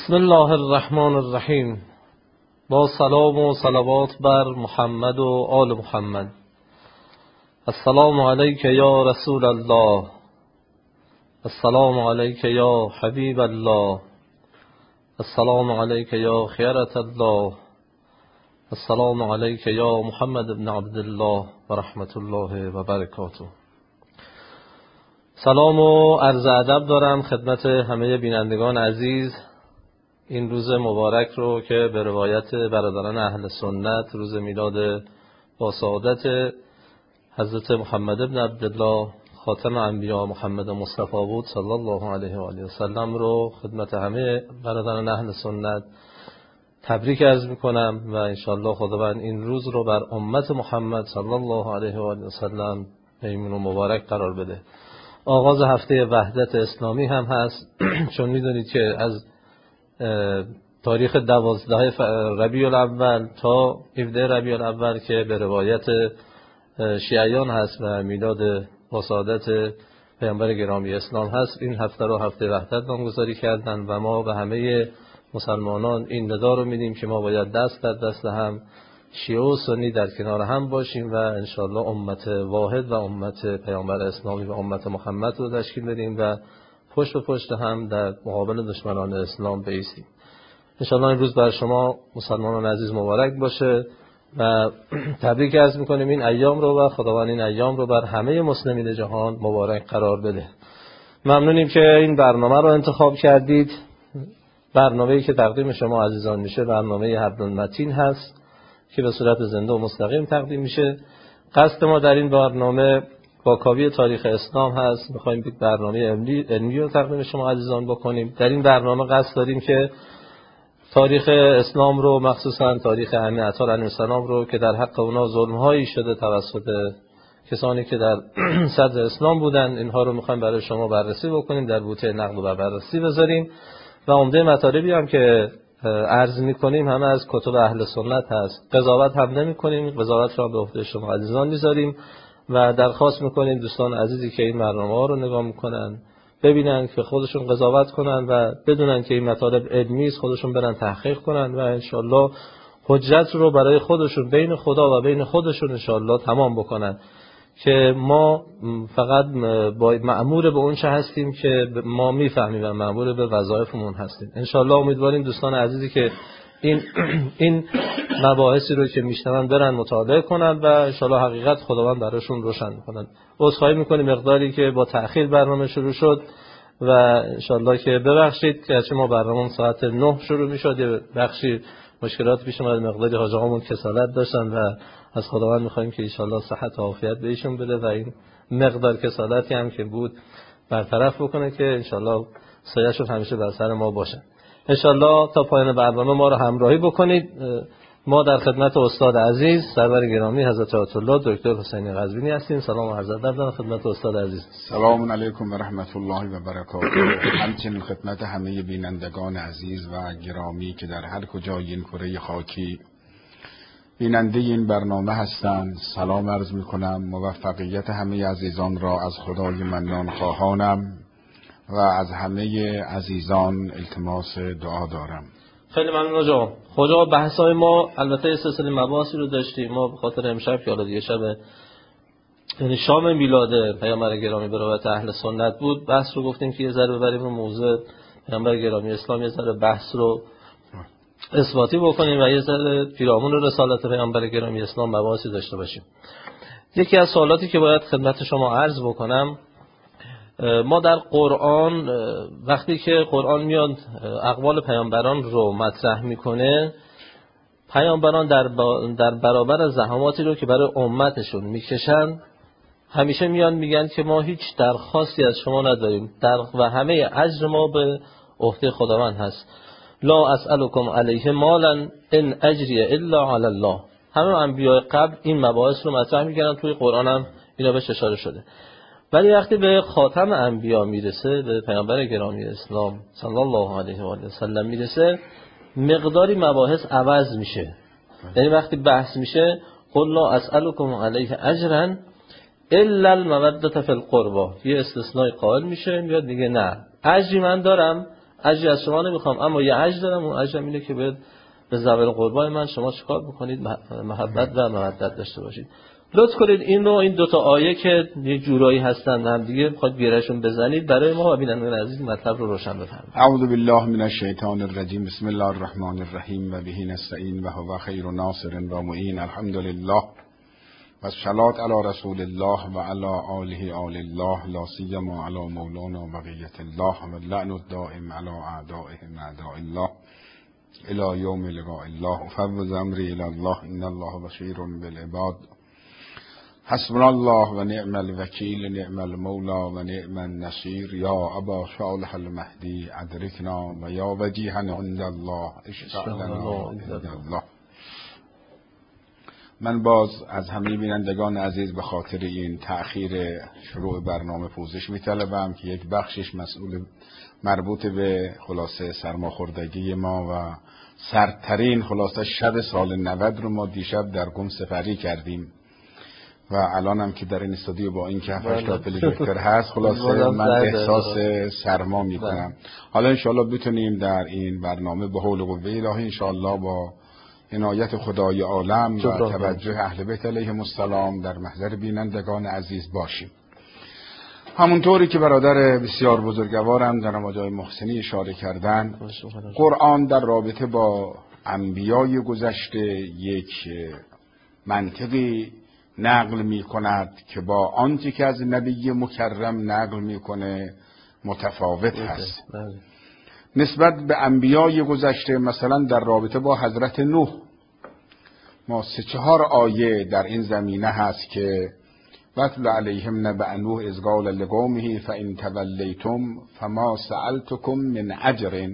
بسم الله الرحمن الرحیم. با سلام و صلوات بر محمد و آل محمد. السلام علیک یا رسول الله، السلام علیک یا حبیب الله، السلام علیک یا خیرة الله، السلام علیک یا محمد بن عبدالله و رحمت الله و برکاته. سلام و عرض ادب دارم خدمت همه بینندگان عزیز. این روز مبارک رو که به روایت برادران اهل سنت روز میلاد با سعادت حضرت محمد بن عبدالله خاتم انبیا محمد مصطفی بود صلی الله علیه و آله و سلم رو خدمت همه برادران اهل سنت تبریک عرض میکنم و انشالله خداوند این روز رو بر امت محمد صلی الله علیه و آله و سلم میمون و مبارک قرار بده. آغاز هفته وحدت اسلامی هم هست چون میدونید که از تاریخ 12 ربیع الاول تا 17 ربیع الاول که به روایت شیعیان هست و میلاد با سعادت پیامبر گرامی اسلام هست، این هفته رو هفته وحدت نامگذاری کردن و ما به همه مسلمانان این ندا رو میدیم که ما باید دست در دست هم شیعه و سنی در کنار هم باشیم و انشالله امت واحد و امت پیامبر اسلامی و امت محمد رو تشکیل بدیم و پشت به پشت هم در مقابل دشمنان اسلام بایستیم. انشالله این روز بر شما مسلمانان عزیز مبارک باشه و تبریک عرض میکنیم این ایام رو و خداوند این ایام رو بر همه مسلمین جهان مبارک قرار بده. ممنونیم که این برنامه رو انتخاب کردید. برنامه‌ای که تقدیم شما عزیزان میشه برنامه حبل‌المتین هست که به صورت زنده و مستقیم تقدیم میشه. قصد ما در این برنامه واکاوی تاریخ اسلام هست. میخوایم یک برنامه علمی رو تقدیم شما عزیزان بکنیم. در این برنامه قصد داریم که تاریخ اسلام رو مخصوصا تاریخ ائمه اطهار علیهم السلام رو که در حق اونا ظلم‌هایی شده توسط کسانی که در صدر اسلام بودن، اینها رو میخوایم برای شما بررسی بکنیم، در بوته نقد و بررسی بذاریم و عمده مطالبی هم که عرض میکنیم همه از کتب اهل سنت هست. قضاوت هم نمیکنیم، قضاوت رو به عهده شما عزیزان میذاریم و درخواست میکنیم دوستان عزیزی که این برنامه ها رو نگاه میکنن ببینن که خودشون قضاوت کنن و بدونن که این مطالب علمی است، خودشون برن تحقیق کنن و انشالله حجت رو برای خودشون بین خدا و بین خودشون انشالله تمام بکنن که ما فقط مأمور به اون چه هستیم که ما میفهمیم و مأمور به وظایفمون هستیم. انشالله امیدواریم دوستان عزیزی که این مباحثی رو که میشنون برن مطالعه کنن و انشالله حقیقت خداوند براشون روشن کنن. عذرخواهی میکنیم مقداری که با تأخیر برنامه شروع شد و انشالله که ببخشید که ما برنامه ساعت 9 شروع میشد، یه بخشی مشکلات پیش اومد، مقداری حاج آقامون کسالت داشتن و از خداوند میخوایم که انشالله صحت و عافیت بهشون بده و این مقدار کسالتی هم که بود برطرف بکنه که انشالله سایه‌شون همیشه بر سر ما باشه. انشالله تا پایان برنامه ما رو همراهی بکنید. ما در خدمت استاد عزیز سرور گرامی حضرت آیت الله دکتر حسینی قزوینی هستیم. سلام و عرض ادب دارم خدمت استاد عزیز. سلام علیکم و رحمت الله و برکاته. همچنین خدمت همه بینندگان عزیز و گرامی که در هر کجای این کره خاکی بیننده این برنامه هستند سلام عرض میکنم. موفقیت همه عزیزان را از خدای منان خواهانم و از همه عزیزان التماس دعا دارم. خیلی ممنون آقا. خدا بحث‌های ما البته سلسله مباحثی رو داشتیم. ما به خاطر امشب که حالا دیگه شب یعنی شام میلاد پیامبر گرامی به روایت اهل سنت بود، بحث رو گفتیم که یه ذره ببریم رو موضوع پیامبر گرامی اسلام، یه ذره بحث رو اثباتی بکنیم و یه ذره پیرامون رسالت پیامبر گرامی اسلام مباحثی داشته باشیم. یکی از سوالاتی که باید خدمت شما عرض بکنم، ما در قرآن وقتی که قرآن میاد اقوال پیامبران رو مطرح میکنه، پیامبران در برابر زحماتی رو که برای امتشون میکشن همیشه میان میگن که ما هیچ درخواستی از شما نداریم و همه اجر ما به عهده خداوند هست. لا اسألکم علیه مالا ان اجری الا علی الله. همه انبیاء قبل این مباحث رو مطرح میکردن، توی قرآن هم اینا بهش اشاره شده. ولی وقتی به خاتم انبیا میرسه، به پیامبر گرامی اسلام صلی الله علیه و آله و سلم میرسه، مقداری مباحث عوض میشه. یعنی وقتی بحث میشه قل لا اسألکم علیه اجرا الا المودة فی القربى، یه استثناء قائل میشه، میاد میگه نه اجری من دارم اجری از شما نمیخوام، اما یه اجر دارم، اون اجرم اینه که به ذوال قربای من شما چیکار بکنید؟ محبت و مودت داشته باشید. لطف کنید این دو تا آیه که یه جورایی هستن هم دیگه میخواد گیرشون بزنید برای ما و بینندگان عزیز مطلب رو روشن بفرمایید. اعوذ بالله من الشیطان الرجیم. بسم الله الرحمن الرحیم و به نستعین و هو خیر ناصر و معین. الحمدلله و الصلاة علی رسول الله و علی آله آل الله، لا سیما علی مولانا بقیة الله و اللعن الدائم علی اعدائهم اعداء الله الی یوم لقاء الله. افوض امری الی الله ان الله بصیر بالعباد. حسبنا الله و نعم الوکیل، نعم المولا و نعم النصیر. یا ابا صالح المهدی ادرکنا و یا وجیها عند الله اشفع لنا عند الله. من باز از همه بینندگان عزیز به خاطر این تأخیر شروع برنامه پوزش می‌طلبم که یک بخشش مربوط به خلاصه سرماخوردگی ما و سردترین خلاصه شب سال 90 رو ما دیشب در قم سپری کردیم و الانم که در این استودیو با این که 7 تا پروژکتور هست خلاصه من احساس سرما میکنم. حالا انشاءالله بتونیم در این برنامه به حول و قوه الهی انشاءالله با عنایت خدای عالم و توجه اهل بیت علیهم السلام در محضر بینندگان عزیز باشیم. همونطوری که برادر بسیار بزرگوارم در آقای محسنی اشاره کردن، قرآن در رابطه با انبیای گذشته یک منطقی نقل می کند که با آنچه که از نبی مکرم نقل می کنه متفاوت هست. نسبت به انبیای گذشته مثلا در رابطه با حضرت نوح ما 3-4 آیه در این زمینه هست که وَاتْلُ عَلَیْهِمْ نَبَأَ نُوحٍ إِذْ قَالَ لِقَوْمِهِ فَإِنْ تَوَلَّیْتُمْ فَمَا سَأَلْتُکُم مِّنْ أَجْرٍ.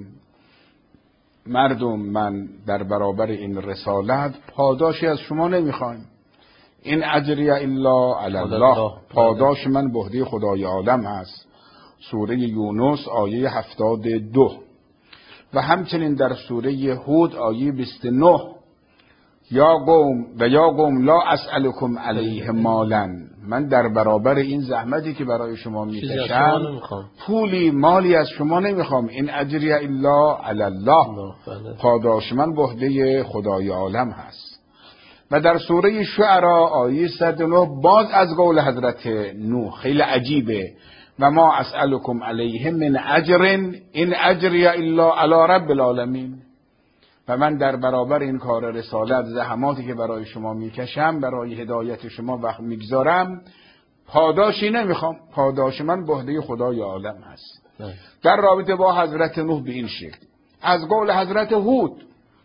مردم، من در برابر این رسالت پاداشی از شما نمیخوایم. این اجری الا علی الله، پاداش من به عهده خدای عالم هست. سوره یونس آیه 72 و همچنین در سوره هود آیه 29 یا قوم لا اسألکم علیه مالا، من در برابر این زحمتی که برای شما میکشم پولی مالی از شما نمیخوام. این اجری الا علی الله، پاداش من به عهده خدای عالم هست. و در سوره شعراء آیه 109 باز از قول حضرت نوح خیلی عجیبه، و ما اسألکم علیه من اجر این اجری الا علی رب العالمین. و من در برابر این کار رسالت زحماتی که برای شما میکشم، برای هدایت شما وقت میگذارم، پاداشی نمیخوام. پاداش من به عهده خدای عالم هست. در رابطه با حضرت نوح به این شکل از قول حضرت هود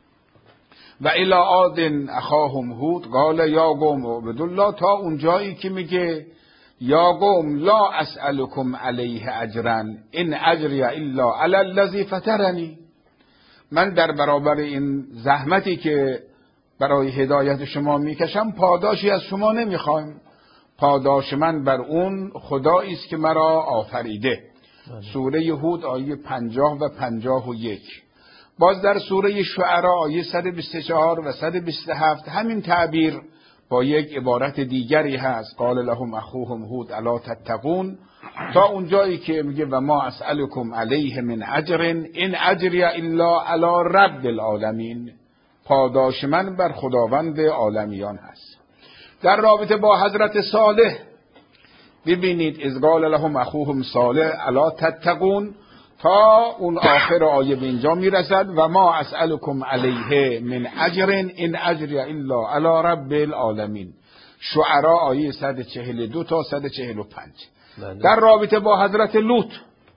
و الی عاد اخاهم هود قال یا قوم اعبدوا الله، تا اون جایی که میگه یا قوم لا اسألکم علیه اجرا این اجری الا علی الذی فطرنی. من در برابر این زحمتی که برای هدایت شما میکشم پاداشی از شما نمیخوایم. پاداش من بر اون خدایی است که مرا آفریده. سوره هود آیه 50 و 51. باز در سوره شعراء آیه 124 و 127 همین تعبیر با یک عبارت دیگری هست. قال لهم اخوهم هود الا تتقون، تا اون جایی که میگه و ما اسألکم علیه من اجر این اجری الا علی رب العالمین، پاداش من بر خداوند عالمیان هست. در رابطه با حضرت صالح ببینید اذ قال لهم اخوهم صالح الا تتقون، تا اون آخر آیه به اینجا میرسد و ما اسألکم علیه من اجر این اجری الا علی رب العالمین. شعراء آیه 142 تا 145. در رابطه با حضرت لوط،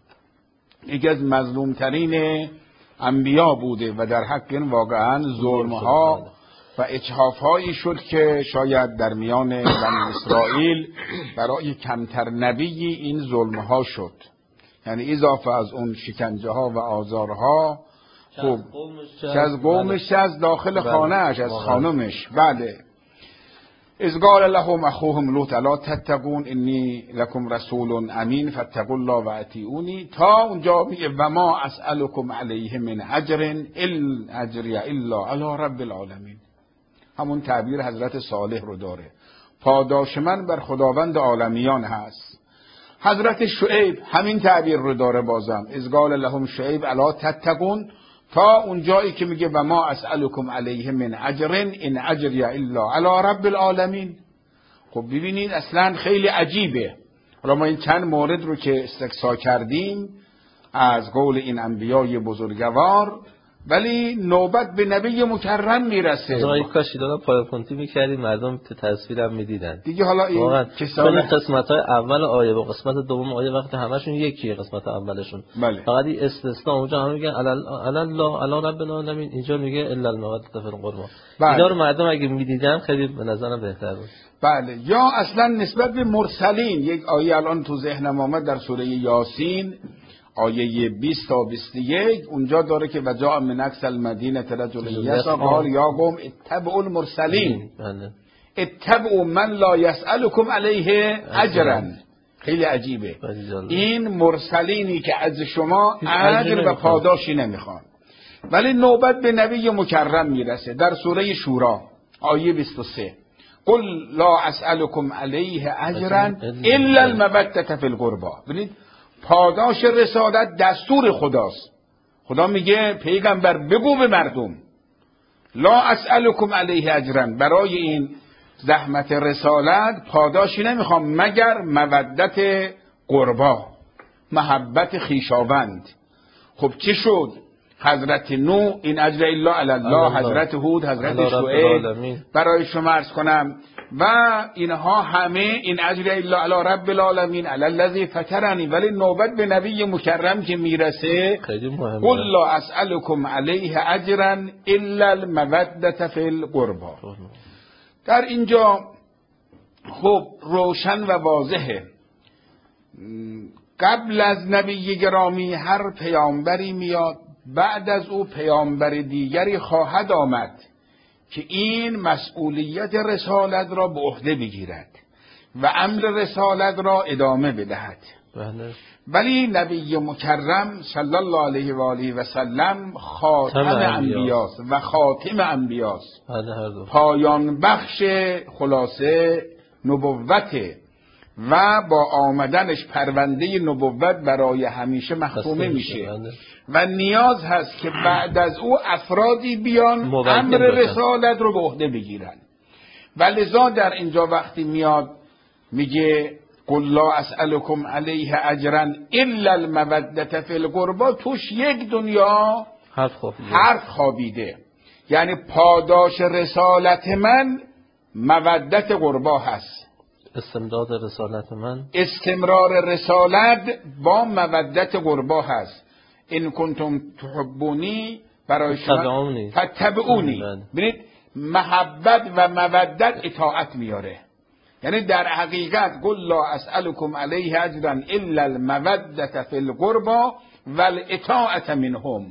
یکی از مظلوم ترین انبیا بوده و در حق این واقعا ظلمها و اجحافهایی شد که شاید در میان بنی اسرائیل برای کمتر نبی این ظلمها شد. یعنی اضافه از اون شکنجه ها و آزارها خوب که از قومش، از داخل خانهش، از خانمش. بله. اذ قال لهم اخوهم لوط الا تتقون انی لکم رسول امین فاتقوا الله و اطیعونی، تا اونجا میگه و ما اسألکم علیه من اجر الا اجری الا علی رب العالمین. همون تعبیر حضرت صالح رو داره، پاداش من بر خداوند عالمیان هست. حضرت شعیب همین تعبیر رو داره بازم، اذ قال لهم شعیب الا تتقون، تا اون جایی که میگه و ما اسألکم علیه من اجر ان اجری الا علی رب العالمین. خب ببینید اصلا خیلی عجیبه. حالا ما این چند مورد رو که استقصا کردیم از قول این انبیای بزرگوار، ولی نوبت به نبی مکرم میرسه. از آقای کاشی دادم پایاپونتی میکردیم مردم تو تصویرم میدیدن دیگه. حالا این کسان قسمت های اول آیه و قسمت دوم آیه وقتی همشون یکیه قسمت اولشون، بله. فقط این استثناء اونجا همه میگن الله علی رب العالمین، اینجا میگه الا المودة فی القربى. اینا رو مردم اگه میدیدن خیلی به نظرم بهتر بود. بله. یا اصلا نسبت به مرسلین یک آیه الان تو ذهنم آمد در سوره یاسین آیه 20 تا 21 اونجا داره که وجاء من اقصی المدینه رجل یسعی قال یا قوم اتبعوا المرسلین اتبعوا من لا یسألکم علیه اجرا. خیلی عجیبه این مرسلینی که از شما اجر و پاداشی نمیخوان، ولی نوبت به نبی مکرم میرسه در سوره شورا آیه 23 قل لا اسألکم علیه اجرا الا المودة فی القربى. ببینید پاداش رسالت دستور خداست. خدا میگه پیغمبر بگو به مردم لا اسألکم علیه اجرا، برای این زحمت رسالت پاداشی نمیخوام مگر مودت قربا، محبت خویشاوند. خب چی شد؟ حضرت نوح این اجر الا علی الله، حضرت هود، حضرت شعیب برای شما عرض کنم، و اینها همه این اجر الا علی رب العالمین علی الذی فطرنی. ولی نوبت به نبی مکرم که میرسه قل لا اسألکم علیه اجرا الا المودة فی القربى. در اینجا خب روشن و واضحه قبل از نبی گرامی هر پیامبری میاد، بعد از او پیامبر دیگری خواهد آمد که این مسئولیت رسالت را به عهده بگیرد و امر رسالت را ادامه بدهد. ولی نبی مکرم صلی الله علیه و آله و سلم خاتم انبیاست و خاتم انبیاست، پایان بخش خلاصه نبوته و با آمدنش پرونده نبوت برای همیشه مختومه میشه و نیاز هست که بعد از او افرادی بیان امر رسالت رو به عهده بگیرن. و لذا در اینجا وقتی میاد میگه قل لا اسألکم علیه اجرا الا المودة فی القربى، توش یک دنیا حرف خوابیده. یعنی پاداش رسالت من مودت قربا هست، استمداد رسالت من استمرار رسالت با مودت قربا هست. این کنتم تحبونی برای شما فتبعونی. ببینید محبت و مودت اطاعت میاره. یعنی در حقیقت قل لا اسألکم علیه اجرا الا المودة فی القربى والاطاعة منهم.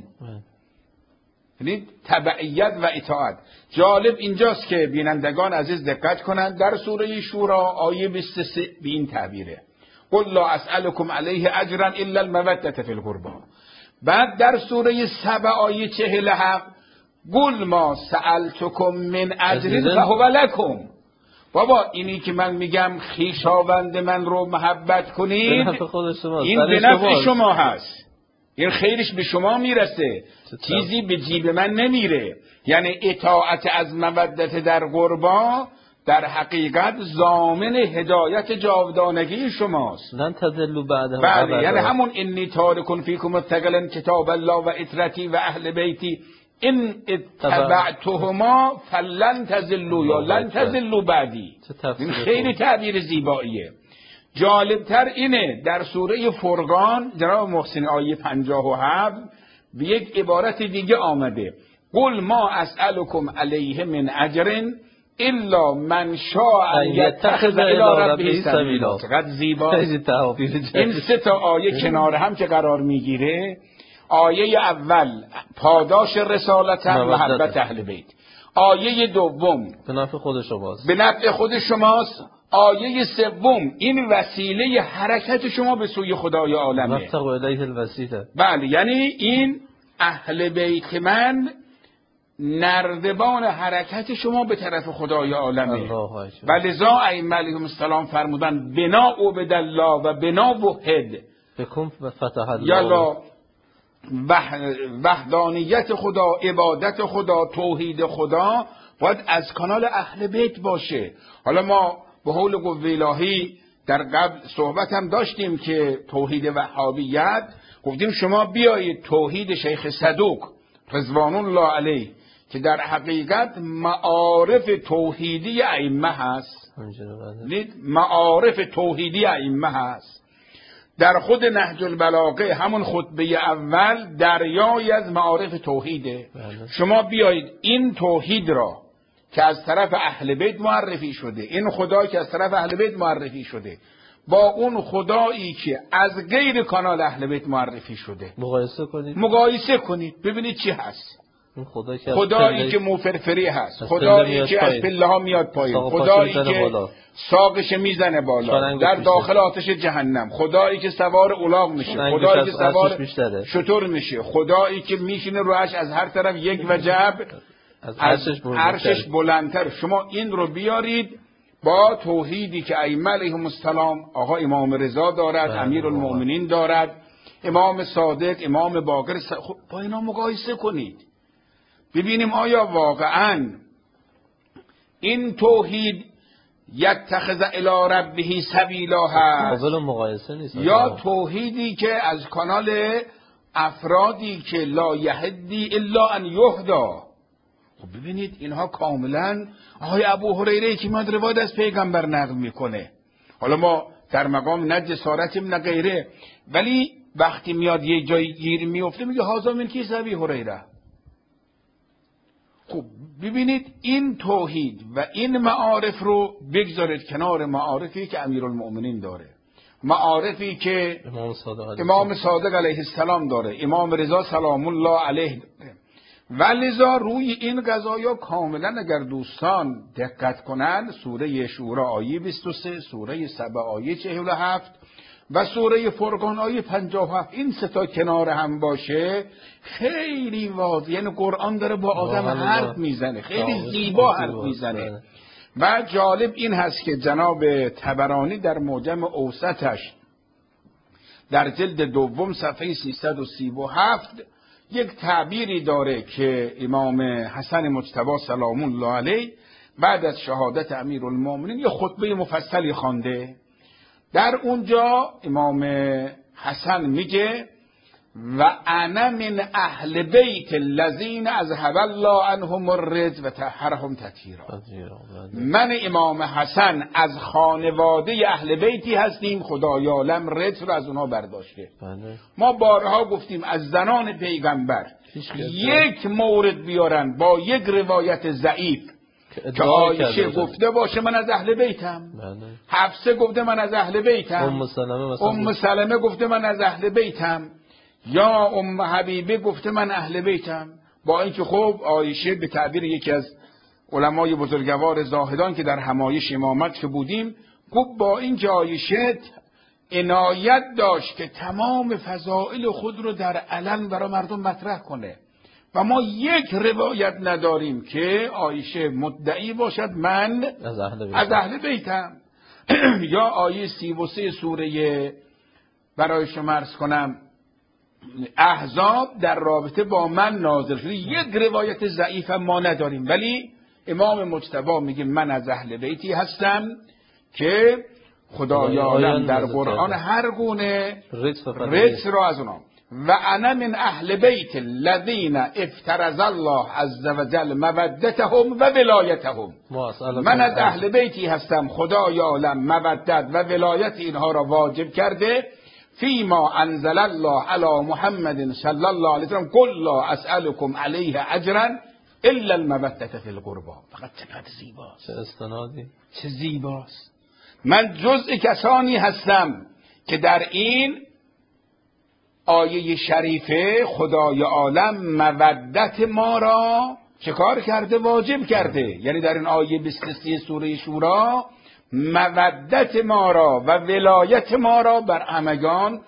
یعنی تبعیت و اطاعت. جالب اینجاست که بینندگان عزیز دقت کنند، در سوره شورا آیه 23 به این تعبیره قل لا اسألکم علیه اجرا الا المودة فی القربى. بعد در سوره سبع آیه 47 قل ما سألتکم من اجر فهو لکم. بابا اینی که من میگم خویشاوند من رو محبت کنید این به نفع شما هست، این خیرش به شما میرسه، چیزی به جیب من نمیره. یعنی اطاعت از مودت در قربا در حقیقت ضامن هدایت جاودانگی شماست. لن تضلوا بعد. بله، یعنی همون انی تارک فیکم الثقلین کتاب الله و اطرتی و اهل بیتی این اتبعتهما فلن تضلوا یا لن تضلوا بعدی. این خیلی تعبیر زیباییه. جالبتر اینه در سوره فرقان جناب محسن آیه 57 به یک عبارت دیگه آمده قل ما اسألکم علیه من اجر الا من شاء ان یتخذ الی ربه سبیلا. چقدر زیبا این سه تا آیه کنار هم که قرار میگیره. آیه اول پاداش رسالت محبت اهل بیت، آیه دوم به نفع خود شماست، به نفع خود شماست، آیه سوم این وسیله حرکت شما به سوی خدای عالمه. مبتغوا الیه الوسیله. بله، یعنی این اهل بیت من نردبان حرکت شما به طرف خدای عالمه. و لذا ائمه علیهم السلام فرمودن بنا عبد الله و بنا وحد بکن فتح الله، یلا وحدانیت خدا، عبادت خدا، توحید خدا باید از کانال اهل بیت باشه. حالا ما به حول قوه الهی در قبل صحبت هم داشتیم که توحید وهابیت، گفتیم شما بیایید توحید شیخ صدوق رضوان الله علیه که در حقیقت معارف توحیدی ائمه هست، معارف توحیدی ائمه هست. در خود نهج البلاغه همون خطبه اول دریایی از معارف توحیده. شما بیایید این توحید را که از طرف اهل بیت معرفی شده، این خدایی که از طرف اهل بیت معرفی شده با اون خدایی که از غیر کانال اهل بیت معرفی شده مقایسه کنید ببینید چی هست. خدایی که موفرفری هست، خدایی که از پله ها میاد پایین، خدایی که ساقش میزنه بالا در داخل آتش جهنم، خدایی که سوار الاغ میشه، خدایی که سوار شتر میشه، خدایی که میشینه روش از هر طرف یک وجب از عرشش بلندتر. شما این رو بیارید با توحیدی که ائمه علیهم السلام، آقا امام رضا دارد، امیرالمؤمنین دارد، امام صادق، امام باقر، با اینا مقایسه کنید ببینیم آیا واقعا این توحید یتخذ الی ربه سبیلا هست یا توحیدی که از کانال افرادی که لا یهدی الا ان یهدا. خب ببینید اینها کاملا آقای ابو هریره که میاد روایت از پیغمبر نقل میکنه، حالا ما در مقام نه جسارتیم نه غیره، ولی وقتی میاد یه جایی گیر میفته میگه هذا من کیس ابی هریره. خب ببینید این توحید و این معارف رو بگذارید کنار معارفی که امیرالمؤمنین داره، معارفی که امام صادق علیه السلام داره، امام رضا سلام الله علیه داره. ولذا روی این قضایا کاملا اگر دوستان دقت کنند سوره شورا آیه 23، سوره سبع آیه 47 و سوره فرقان آیه 57 این سه تا کنار هم باشه خیلی واضح، یعنی قرآن داره با آدم حرف میزنه، خیلی زیبا حرف میزنه. و جالب این هست که جناب طبرانی در معجم اوسطش در جلد دوم صفحه 337 یک تعبیری داره که امام حسن مجتبی سلام الله علیه بعد از شهادت امیرالمؤمنین یه خطبه مفصلی خوانده. در اونجا امام حسن میگه و انا من اهل بیت الذین اذهب الله عنهم الرجس و طهرهم تطهیرا. من امام حسن از خانواده اهل بیتی هستیم خدای عالم رجس رو از اونها برداشته. ما بارها گفتیم از زنان پیغمبر یک مورد بیارن با یک روایت ضعیف که عایشه گفته باشه من از اهل بیتم، حفصه گفته من از اهل بیتم، ام سلمه گفته من از اهل بیتم، یا ام حبیبه گفته من اهل بیتم. با اینکه خب عایشه به تعبیر یکی از علمای بزرگوار زاهدان که در حمایش امامت که بودیم گفت با اینکه عایشه عنایت داشت که تمام فضائل خود رو در علن برای مردم مطرح کنه و ما یک روایت نداریم که عایشه مدعی باشد من از اهل بیتم. یا آیه 33 سوره برای شما عرض کنم احزاب در رابطه با من نازل شده، یک روایت ضعیف ما نداریم، ولی امام مجتبی میگه من از اهل بیتی هستم که خدای عالم در قرآن هر گونه رجس را از اونها و انا من اهل بیت الذین افترض الله عز وجل مودتهم و ولایتهم. من از اهل بیتی هستم خدای عالم مودت و ولایت اینها را واجب کرده فیما انزل الله علی محمد صلی الله علیه و سلم قل لا اسألكم علیه اجرا الا المودة فی القربى. فقط چقدر زیباست، چه استنادی، چه زیباست. من جزء کسانی هستم که در این آیه شریفه خدای عالم مودت ما را چه کار کرده؟ واجب کرده. یعنی در این آیه 23 سوره شورا مودت ما را و ولایت ما را بر همگان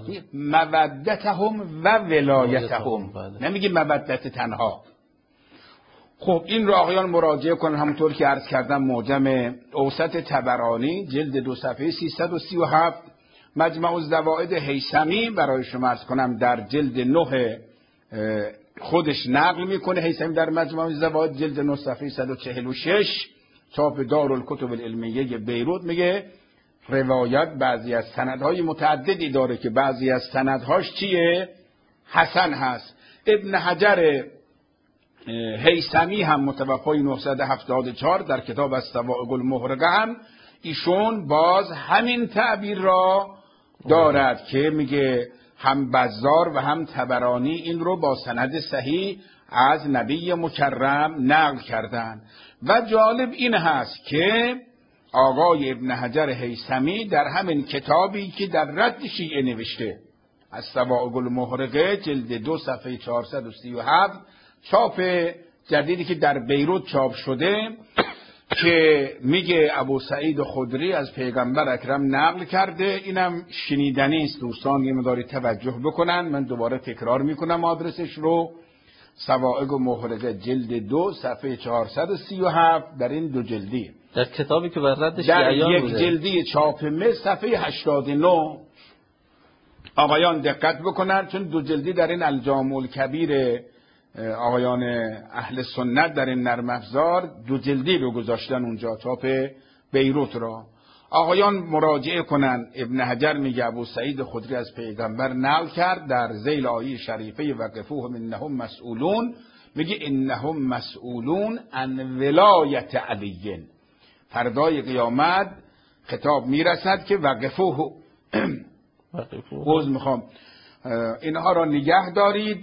مودتهم و ولایتهم، نمیگه مودت تنها. خب این رو آقایان مراجعه کنن، همونطور که عرض کردم معجم اوسط طبرانی جلد 2 صفحه 337، مجمع الزوائد هیثمی برای شما عرض کنم در جلد 9 خودش نقل میکنه. هیثمی در مجمع الزوائد جلد 9 صفحه 146 چاپ دارالکتب العلمیه بیروت میگه روایت بعضی از سندهای متعددی داره که بعضی از سندهاش چیه؟ حسن هست. ابن حجر هیثمی هم متوفای 974 در کتاب الصواعق المحرقه هم ایشون باز همین تعبیر را دارد که میگه هم بزار و هم طبرانی این رو با سند صحیح از نبی مکرم نقل کردند. و جالب این هست که آقای ابن حجر هیثمی در همین کتابی که در رد شیعه نوشته الصواعق المحرقه جلد 2 صفحه 437 چاپ جدیدی که در بیروت چاپ شده که میگه ابو سعید خدری از پیغمبر اکرم نقل کرده، اینم شنیدنی است دوستان، یه مقداری توجه بکنن. من دوباره تکرار میکنم آدرسش رو، صواعق محرقه جلد 2 صفحه 437 در این دو جلدی، در کتابی که بر رد در شیعیان یک بوده. جلدی چاپ مصر صفحه 89 آقایان دقت بکنن، چون دو جلدی در این الجامع الکبیر آقایان اهل سنت در این نرم افزار دو جلدی رو گذاشتن اونجا، چاپ بیروت را. آقایان مراجعه کنن. ابن حجر میگه ابو سعید خدری از پیغمبر نقل کرد در ذیل آیه شریفه وقفوهم انهم مسئولون، میگه انهم مسئولون عن ولایت علی. فردای قیامت خطاب میرسد که وقفوه میخوام اینها را نگه دارید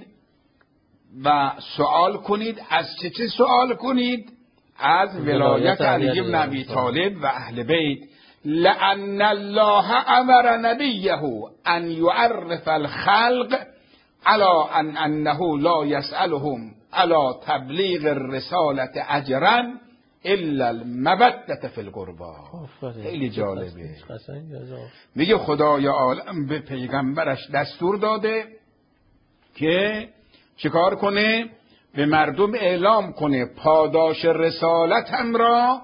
و سوال کنید. از چه سوال کنید؟ از ولایت علی بن ابی طالب و اهل بیت. لأن الله امر نبیه ان یعرف الخلق على انه لا يسألهم على تبلیغ الرسالة اجرا الا المودة فی القربى. خیلی جالبه. میگه خدای عالم به پیغمبرش دستور داده که چیکار کنه؟ به مردم اعلام کنه پاداش رسالت هم را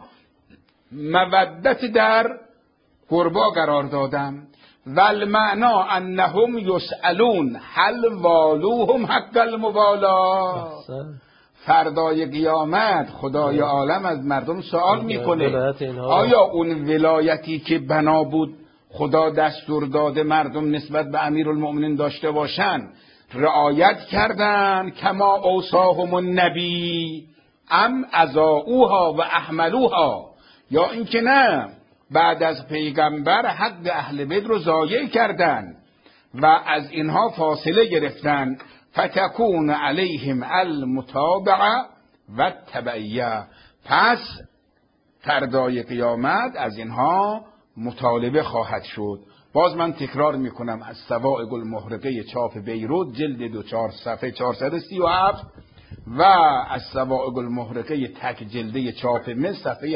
مودت در قربا قرار دادم. والمعنا انهم یسألون هل والوهم حق الموالا. فردای قیامت خدای عالم از مردم سوال میکنه آیا اون ولایتی که بنا بود خدا دستور داده مردم نسبت به امیرالمؤمنین داشته باشن رعایت کردن کما اوصاهم النبی ام اضاعوها و احملوها، یا اینکه نه بعد از پیغمبر حق اهل بیت رو ضایع کردن و از اینها فاصله گرفتن. فتکون علیهم المتابعه و تبعیه، پس فردای قیامت از اینها مطالبه خواهد شد. باز من تکرار میکنم از صواعق المحرقه چاپ بیروت جلد 2 صفحه 437 و از صواعق المحرقه تک جلده چاپ مصر صفحه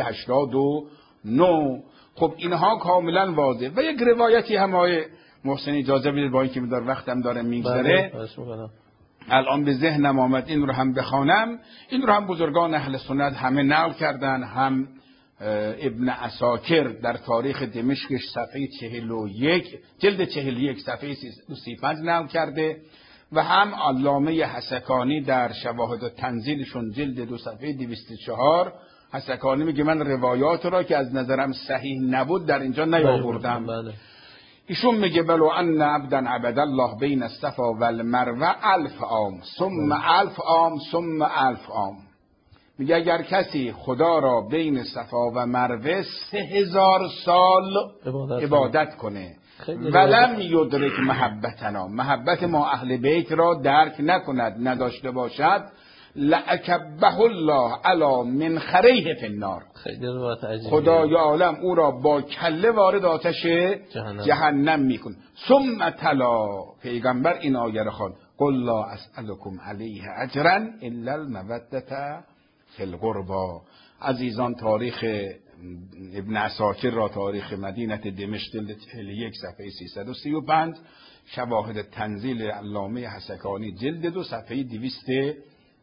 89. خب اینها کاملا واضح. و یک روایتی هم آقای محسن اجازه بدید با اینکه مقدار وقتم داره میگذره الان به ذهنم آمد این رو هم بخوانم. این رو هم بزرگان اهل سنت همه نقل کردن، هم ابن عساکر در تاریخ دمشقش صفحه 41 جلد 41 صفحه 35 نقل کرده و هم علامه حسکانی در شواهد و تنزیلشون جلد 2 صفحه 204. حسکانی میگه من روایات را که از نظرم صحیح نبود در اینجا نیاوردم. ایشون میگه بلو ان عبدا عبد الله بین الصفا و المروه 1000 عام ثم 1000 عام ثم 1000 عام. میگه اگر کسی خدا را بین صفا و مروه 3000 سال عبادت کنه ولم یدرک محبتنا، محبت ما اهل بیت را درک نکند نداشته باشد، لعکبه الله علی منخریه فی النار، خدای عالم او را با کله وارد آتش جهنم میکن. ثم تلا، پیغمبر این آیه را خواند قل لا اسألکم علیه اجرا الا المودة فی القربى. عزیزان تاریخ ابن عساکر را، تاریخ مدینه دمشق جلد 41 صفحه 335، شواهد تنزیل علامه حسکانی جلد 2 صفحه 204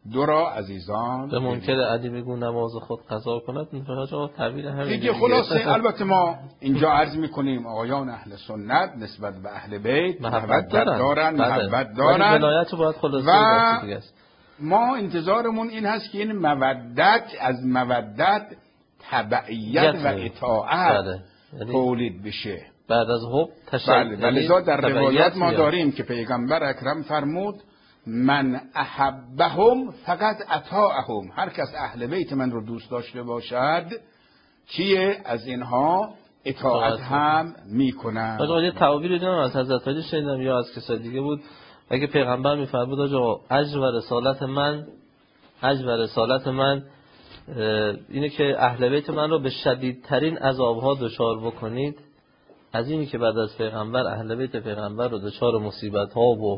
دو را عزیزان به منکر علی بگو نماز خود قضا کند. تعبیر همین دیگه. خلاصه البته ما اینجا عرض میکنیم آقایان اهل سنت نسبت به اهل بیت محبت دارن، محبت دارن، ولایت رو باید خلاصه و دیگه است. ما انتظارمون این هست که این مودت از مودت تبعیت و اطاعت تولید بشه بعد از حب بله. لذا در روایات ما داریم که پیغمبر اکرم فرمود من احبهم فقط اطاعهم، هر کس اهل بیت من رو دوست داشته باشد چیه از اینها اطاعت هم میکنن. آقا یه تعبیری دیدم از حضرت علی شنیدم یا از کسی دیگه بود، اگه پیغمبر میفرمود آقا اجر و رسالت من اینه که اهل بیت من رو به شدیدترین عذابها دچار بکنید، از اینی که بعد از پیغمبر اهل بیت پیغمبر رو دچار مصیبت ها و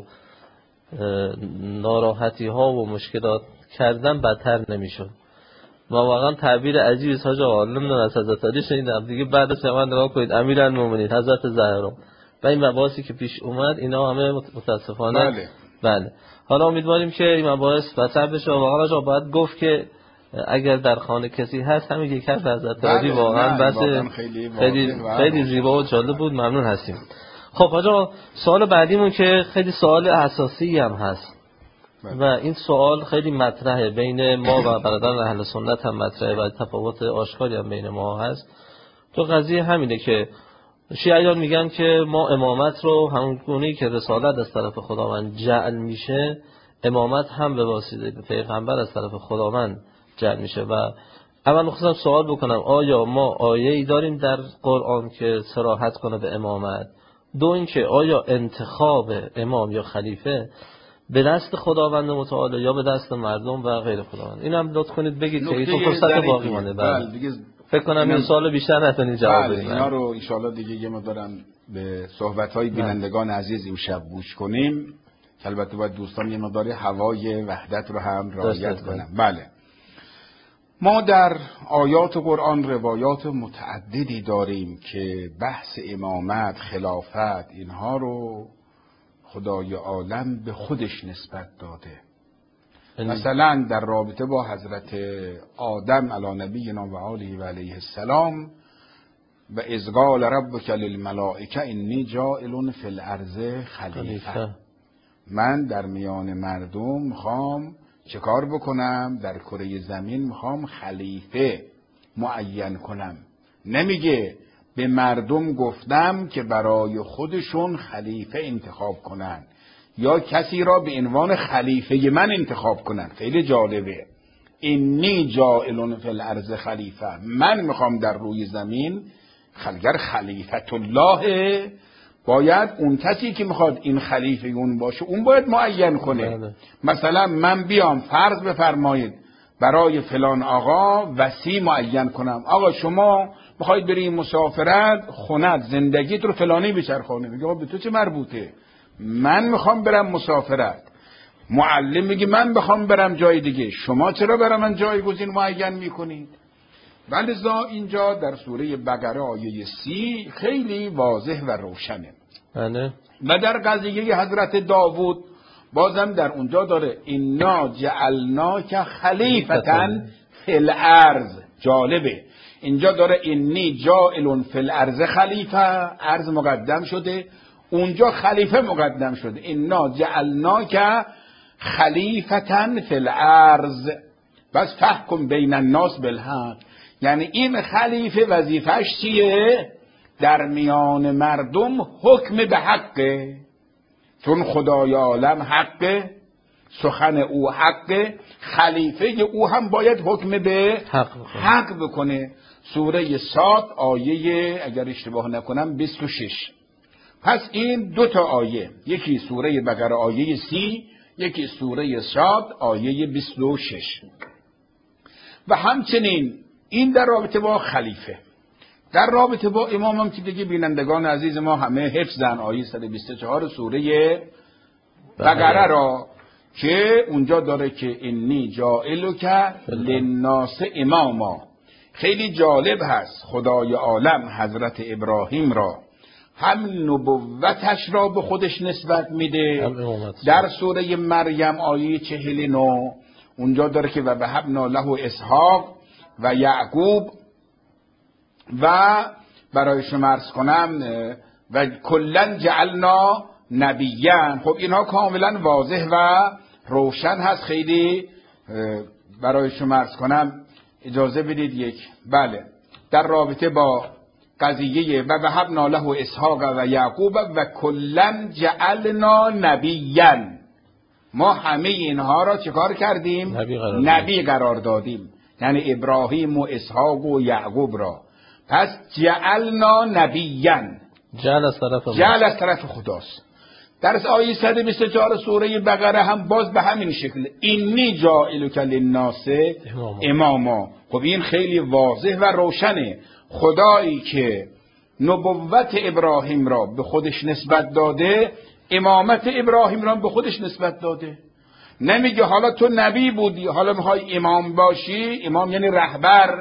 ناراحتی ها و مشکلات کردن بدتر نمیشد. و واقعا تعبیر عجیبی است حاج آقا. نمیدونم از حضرت علی شنیدم دیگه، بعد از من نگاه کنید امیرالمومنین حضرت زهرا و این مباحثی که پیش اومد اینا همه متاسفانه بله. حالا امیدواریم که این مباحث بهتر بشه. واقعا آقا باید گفت که اگر در خانه کسی هست همین یک حرف حضرت علی واقعا بس خیلی زیبا و جالب بود. ممنون هستیم. خب آقا سوال بعدیمون که خیلی سوال اساسی هم هست و این سوال خیلی مطرحه بین ما و برادران اهل سنت هم مطرحه و تفاوت آشکاری هم بین ما هست. تو قضیه همینه که شیعیان میگن که ما امامت رو همون گونه‌ای که رسالت از طرف خداوند جعل میشه، امامت هم به واسطه پیغمبر از طرف خداوند جعل میشه. و اول می‌خواستم سوال بکنم آیا ما آیه‌ای داریم در قرآن که صراحت کنه به امامت؟ دو اینکه آیا انتخاب امام یا خلیفه به دست خداوند متعال یا به دست مردم و غیر خداوند؟ اینم لطف کنید بگید که این فرصت باقی مانده. بله دیگه فکر کنم این سوال بیشتر نتونید جواب بدید. اینا رو ان شاءالله دیگه یه مقدارم به صحبت‌های بینندگان عزیز امشب گوش کنیم که البته باید دوستان یه مقدار هوای وحدت رو هم رعایت کنن. بله ما در آیات قرآن روایات متعددی داریم که بحث امامت، خلافت اینها رو خدای عالم به خودش نسبت داده. مثلا در رابطه با حضرت آدم علی نبینا و آله و علیه السلام و اذ قال ربک للملائکه انی جاعل فی الارض خلیفه، من در میان مردم میخوام چه کار بکنم؟ در کره زمین میخوام خلیفه معین کنم. نمیگه به مردم گفتم که برای خودشون خلیفه انتخاب کنن یا کسی را به عنوان خلیفه من انتخاب کنن. خیلی جالبه. انی جاعل فی الارض خلیفه، من میخوام در روی زمین خلگر خلیفت الله، باید اون کسی که میخواد این خلیفه اون باشه اون باید معین کنه. مثلا من بیام فرض بفرمایید برای فلان آقا وصی معین کنم، آقا شما میخواید بری مسافرت خونت زندگیت رو فلانی بچرخونه، میگه آقا به تو چه مربوطه؟ من میخوام برم مسافرت. معلم میگه من میخوام برم جای دیگه، شما چرا برای من جایگزین معین میکنید؟ ولذا اینجا در سوره بقره آیه 30 خیلی واضح و روشنه. و در قضیه حضرت داوود بازم در اونجا داره انا جعلناک خلیفةً فی الارض. جالبه اینجا داره انی جاعل فی الارض خلیفه، ارض مقدم شده، اونجا خلیفه مقدم شده. انا جعلناک خلیفةً فی الارض بس فحکم بین الناس بالحق، یعنی این خلیفه وظیفش چیه؟ در میان مردم حکم به حقه، چون خدای عالم حقه، سخن او حقه، خلیفه او هم باید حکم به حق بکنه. سوره صاد آیه اگر اشتباه نکنم 26. پس این دو تا آیه، یکی سوره بقره آیه 30، یکی سوره صاد آیه 26. و همچنین این در رابطه با خلیفه. در رابطه با امام هم که دیگه بینندگان عزیز ما همه حفظن آیه 124 سوره بقره را که اونجا داره که انی جاعلک للناس اماما. خیلی جالب هست خدای عالم حضرت ابراهیم را هم نبوتش را به خودش نسبت میده. در سوره مریم آیه 49 اونجا داره که و وهبنا له اسحاق و یعقوب و برای شما عرض کنم و کلا جعلنا نبیًا. خب اینها کاملا واضح و روشن هست. خیلی برای شما عرض کنم اجازه بدید یک بله در رابطه با قضیه و وهبنا له اسحاق و یعقوب و کلا جعلنا نبیًا، ما همه اینها را چیکار کردیم؟ نبی قرار دادیم، یعنی ابراهیم و اسحاق و یعقوب را. پس جعلنا نبیًا، جعل از طرف خداست. در آیه 124 سوره بقره هم باز به همین شکل اینی جاعلک للناس اماما. خب این خیلی واضح و روشنه. خدایی که نبوت ابراهیم را به خودش نسبت داده، امامت ابراهیم را به خودش نسبت داده. نمیگه حالا تو نبی بودی حالا میخوای امام باشی. امام یعنی رهبر،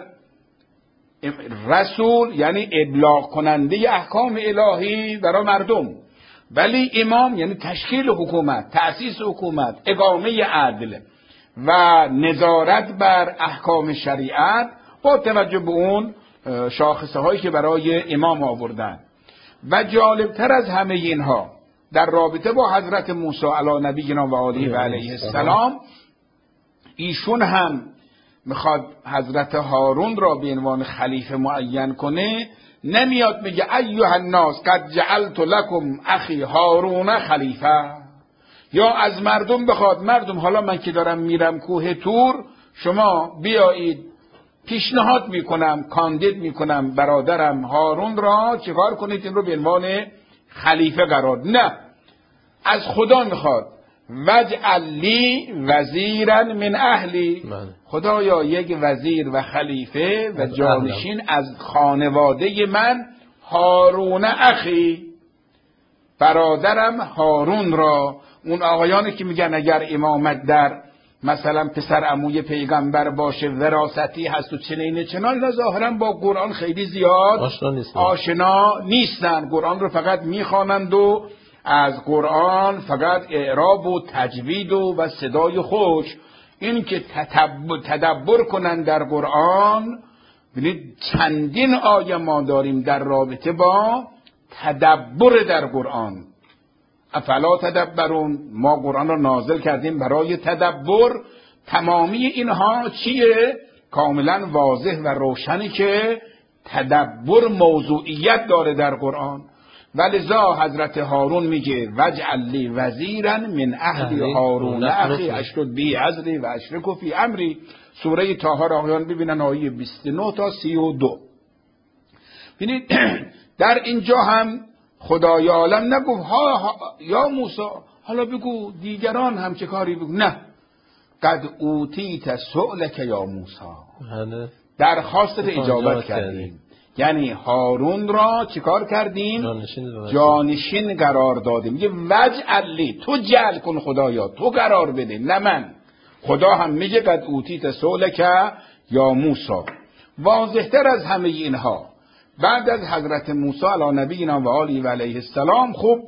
رسول یعنی ابلاغ کننده احکام الهی برای مردم، ولی امام یعنی تشکیل حکومت، تأسیس حکومت، اقامه عدل و نظارت بر احکام شریعت با توجه به اون شاخصه هایی که برای امام آوردن. و جالبتر از همه اینها در رابطه با حضرت موسی علی نبینا و آله و علیه السلام، ایشون هم میخواد حضرت هارون را به عنوان خلیفه معین کنه. نمیاد میگه ایها الناس قد جعلت لکم اخی هارون خلیفه، یا از مردم بخواد مردم حالا من که دارم میرم کوه طور شما بیایید پیشنهاد میکنم، کاندید میکنم برادرم هارون را چیکار کنید، این رو به عنوان خلیفه قرار. نه، از خدا میخواد وجعل لی وزیرا من اهلی، خدایا یک وزیر و خلیفه و جانشین از خانواده من هارون اخی، برادرم هارون را. اون آقایانی که میگن اگر امامت در مثلا پسر عموی پیغمبر باشه وراثتی هست و چنان ظاهرا با قرآن خیلی زیاد آشنا نیستن. قرآن رو فقط میخوانند و از قرآن فقط اعراب و تجوید و صدای خوش. این که تدبر کنن در قرآن، ببینید چندین آیه ما داریم در رابطه با تدبر در قرآن. افلا تدبرون، ما قرآن را نازل کردیم برای تدبر. تمامی اینها چیه؟ کاملا واضح و روشنی که تدبر موضوعیت داره در قرآن. ولذا حضرت هارون میگه وجعل لی وزیرا من اهل هارون اخی اشدد به ازری و اشرکه فی امری. سوره طه را آقایان ببینن آیه 29 تا 32. ببینید در اینجا هم خدای عالم نگفت یا موسی حالا بگو دیگران هم چه کاری بگو، نه، قد اوتیت سؤلک یا موسی، درخواست اجابت کردیم. یعنی هارون را چیکار کردیم؟ جانشین قرار دادیم. میگه وجعل لی، تو جعل کن خدایا، تو قرار بده، نه من. خدا هم میگه قد اوتیت سؤلک یا موسی. واضحتر از همه اینها بعد از حضرت موسی علی نبینا و آله و علیه السلام، خب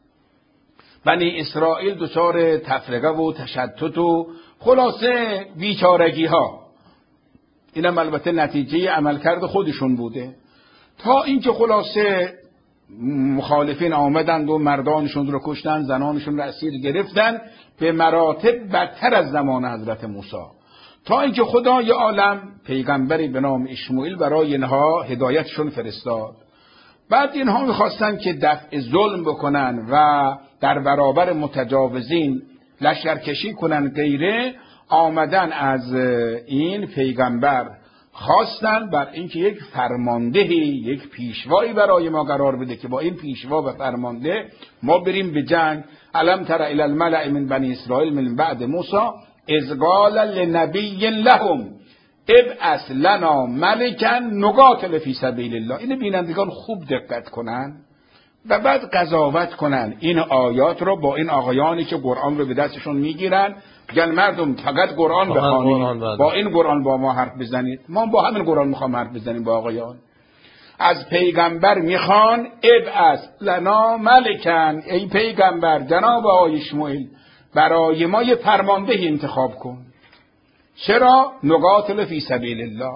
بنی اسرائیل دچار تفرقه و تشتت و خلاصه بیچارگی ها، اینم البته نتیجه عملکرد خودشون بوده. تا اینکه خلاصه مخالفین آمدند و مردانشون رو کشتن، زنانشون رو اسیر گرفتن، به مراتب بدتر از زمان حضرت موسی. تا اینکه خدای عالم پیغمبری به نام اشمعیل برای اینها هدایتشون فرستاد. بعد اینها میخواستن که دفع ظلم بکنن و در برابر متجاوزین لشکرکشی کنن غیره، آمدن از این پیغمبر خواستن بر اینکه یک فرماندهی، یک پیشوایی برای ما قرار بده که با این پیشوا و فرمانده ما بریم به جنگ. الم تر الی الملأ من بنی اسرائیل من بعد موسی اذ قال لنبی لهم ابعث لنا ملکا نقاتل فی سبیل الله. این بینندگان خوب دقت کنن و بعد قضاوت کنن این آیات رو با این آقایانی که قرآن رو به دستشون میگیرن، گل مردم فقط قرآن بخوانید، با این قرآن با ما حرف بزنید. ما با همین قرآن میخوام حرف بزنیم با آقایان. از پیغمبر میخوان ابعث لنا ملکا، ای پیغمبر جناب آقای اشمعیل برای ما یه فرمانده انتخاب کن. چرا؟ نقاتل فی سبیل الله.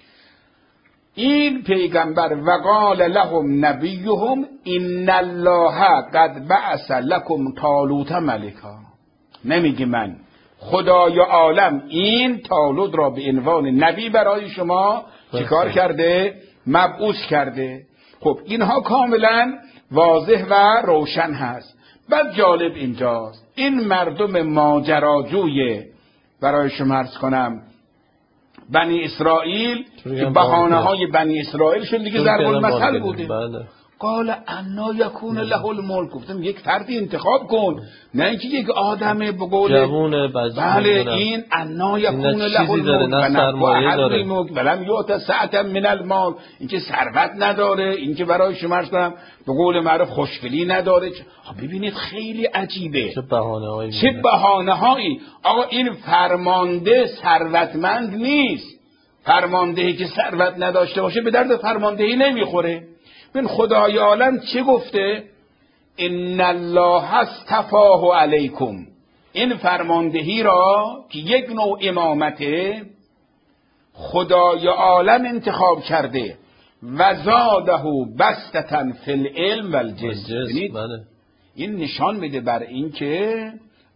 این پیغمبر وقال لهم نبیهم ان الله قد بعث لكم طالوت ملکا. نمیگه من، خدای عالم این طالوت را به عنوان نبی برای شما چیکار کرده؟ مبعوث کرده. خب اینها کاملا واضح و روشن هست. بعد جالب اینجاست، این مردم ماجراجوی برای شما عرض کنم بنی اسرائیل که بهانه های بنی اسرائیل شد دیگه ضرب المثل بوده. بله. قال انا یکون له الملک. گفتم یک فردی انتخاب کن، نه اینکه یک آدم به قول جوونه. بله این انا یکون له الملک نه سرمایه داره ولم یؤت سعة من المال. اینکه ثروت نداره، اینکه برای شما عرض کنم به قول معروف خوشگلی نداره. ببینید خیلی عجیبه، چه بهانه‌هایی. آقا این فرمانده ثروتمند نیست، فرماندهی که ثروت نداشته باشه به درد فرماندهی نمیخوره. ببین خدای عالم چه گفته؟ ان الله اصطفاه علیکم. این فرماندهی را که یک نوع امامته خدای عالم انتخاب کرده و زاده بسطة فی العلم والجسم. این نشان میده بر این که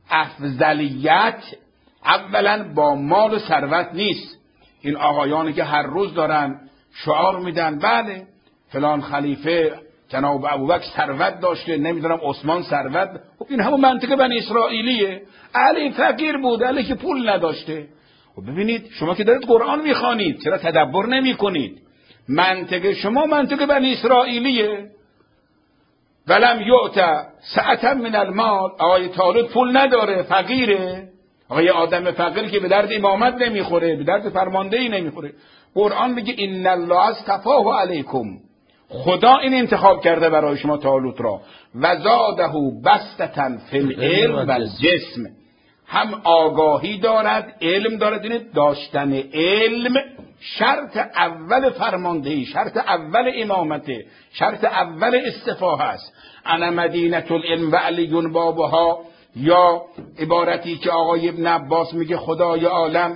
افضلیت اولا با مال و ثروت نیست. این آقایانی که هر روز دارن شعار میدن بله فلان خلیفه جناب ابوبکر ثروت داشته، نمیدونم عثمان ثروت، خب این همون منطقه بنی اسرائیلیه. علی فقیر بود، علی که پول نداشته. خب ببینید شما که دارید قرآن میخوانید چرا تدبر نمیکنید؟ منطقه شما منطقه بنی اسرائیلیه. ولم یؤت سعة من المال. آقای طالوت پول نداره، فقیره. آقای آدم فقیر که به درد امامت نمیخوره، به درد فرماندهی نمیخوره. قرآن میگه ان الله اصطفاه علیکم. خدا این انتخاب کرده برای شما طالوت را و زاده بسطة فی العلم و الجسم. هم آگاهی دارد، علم دارد. این داشتن علم شرط اول فرماندهی، شرط اول امامته، شرط اول استفاء است. انا مدینة العلم و علی بابها، یا عبارتی که آقای ابن عباس میگه خدای عالم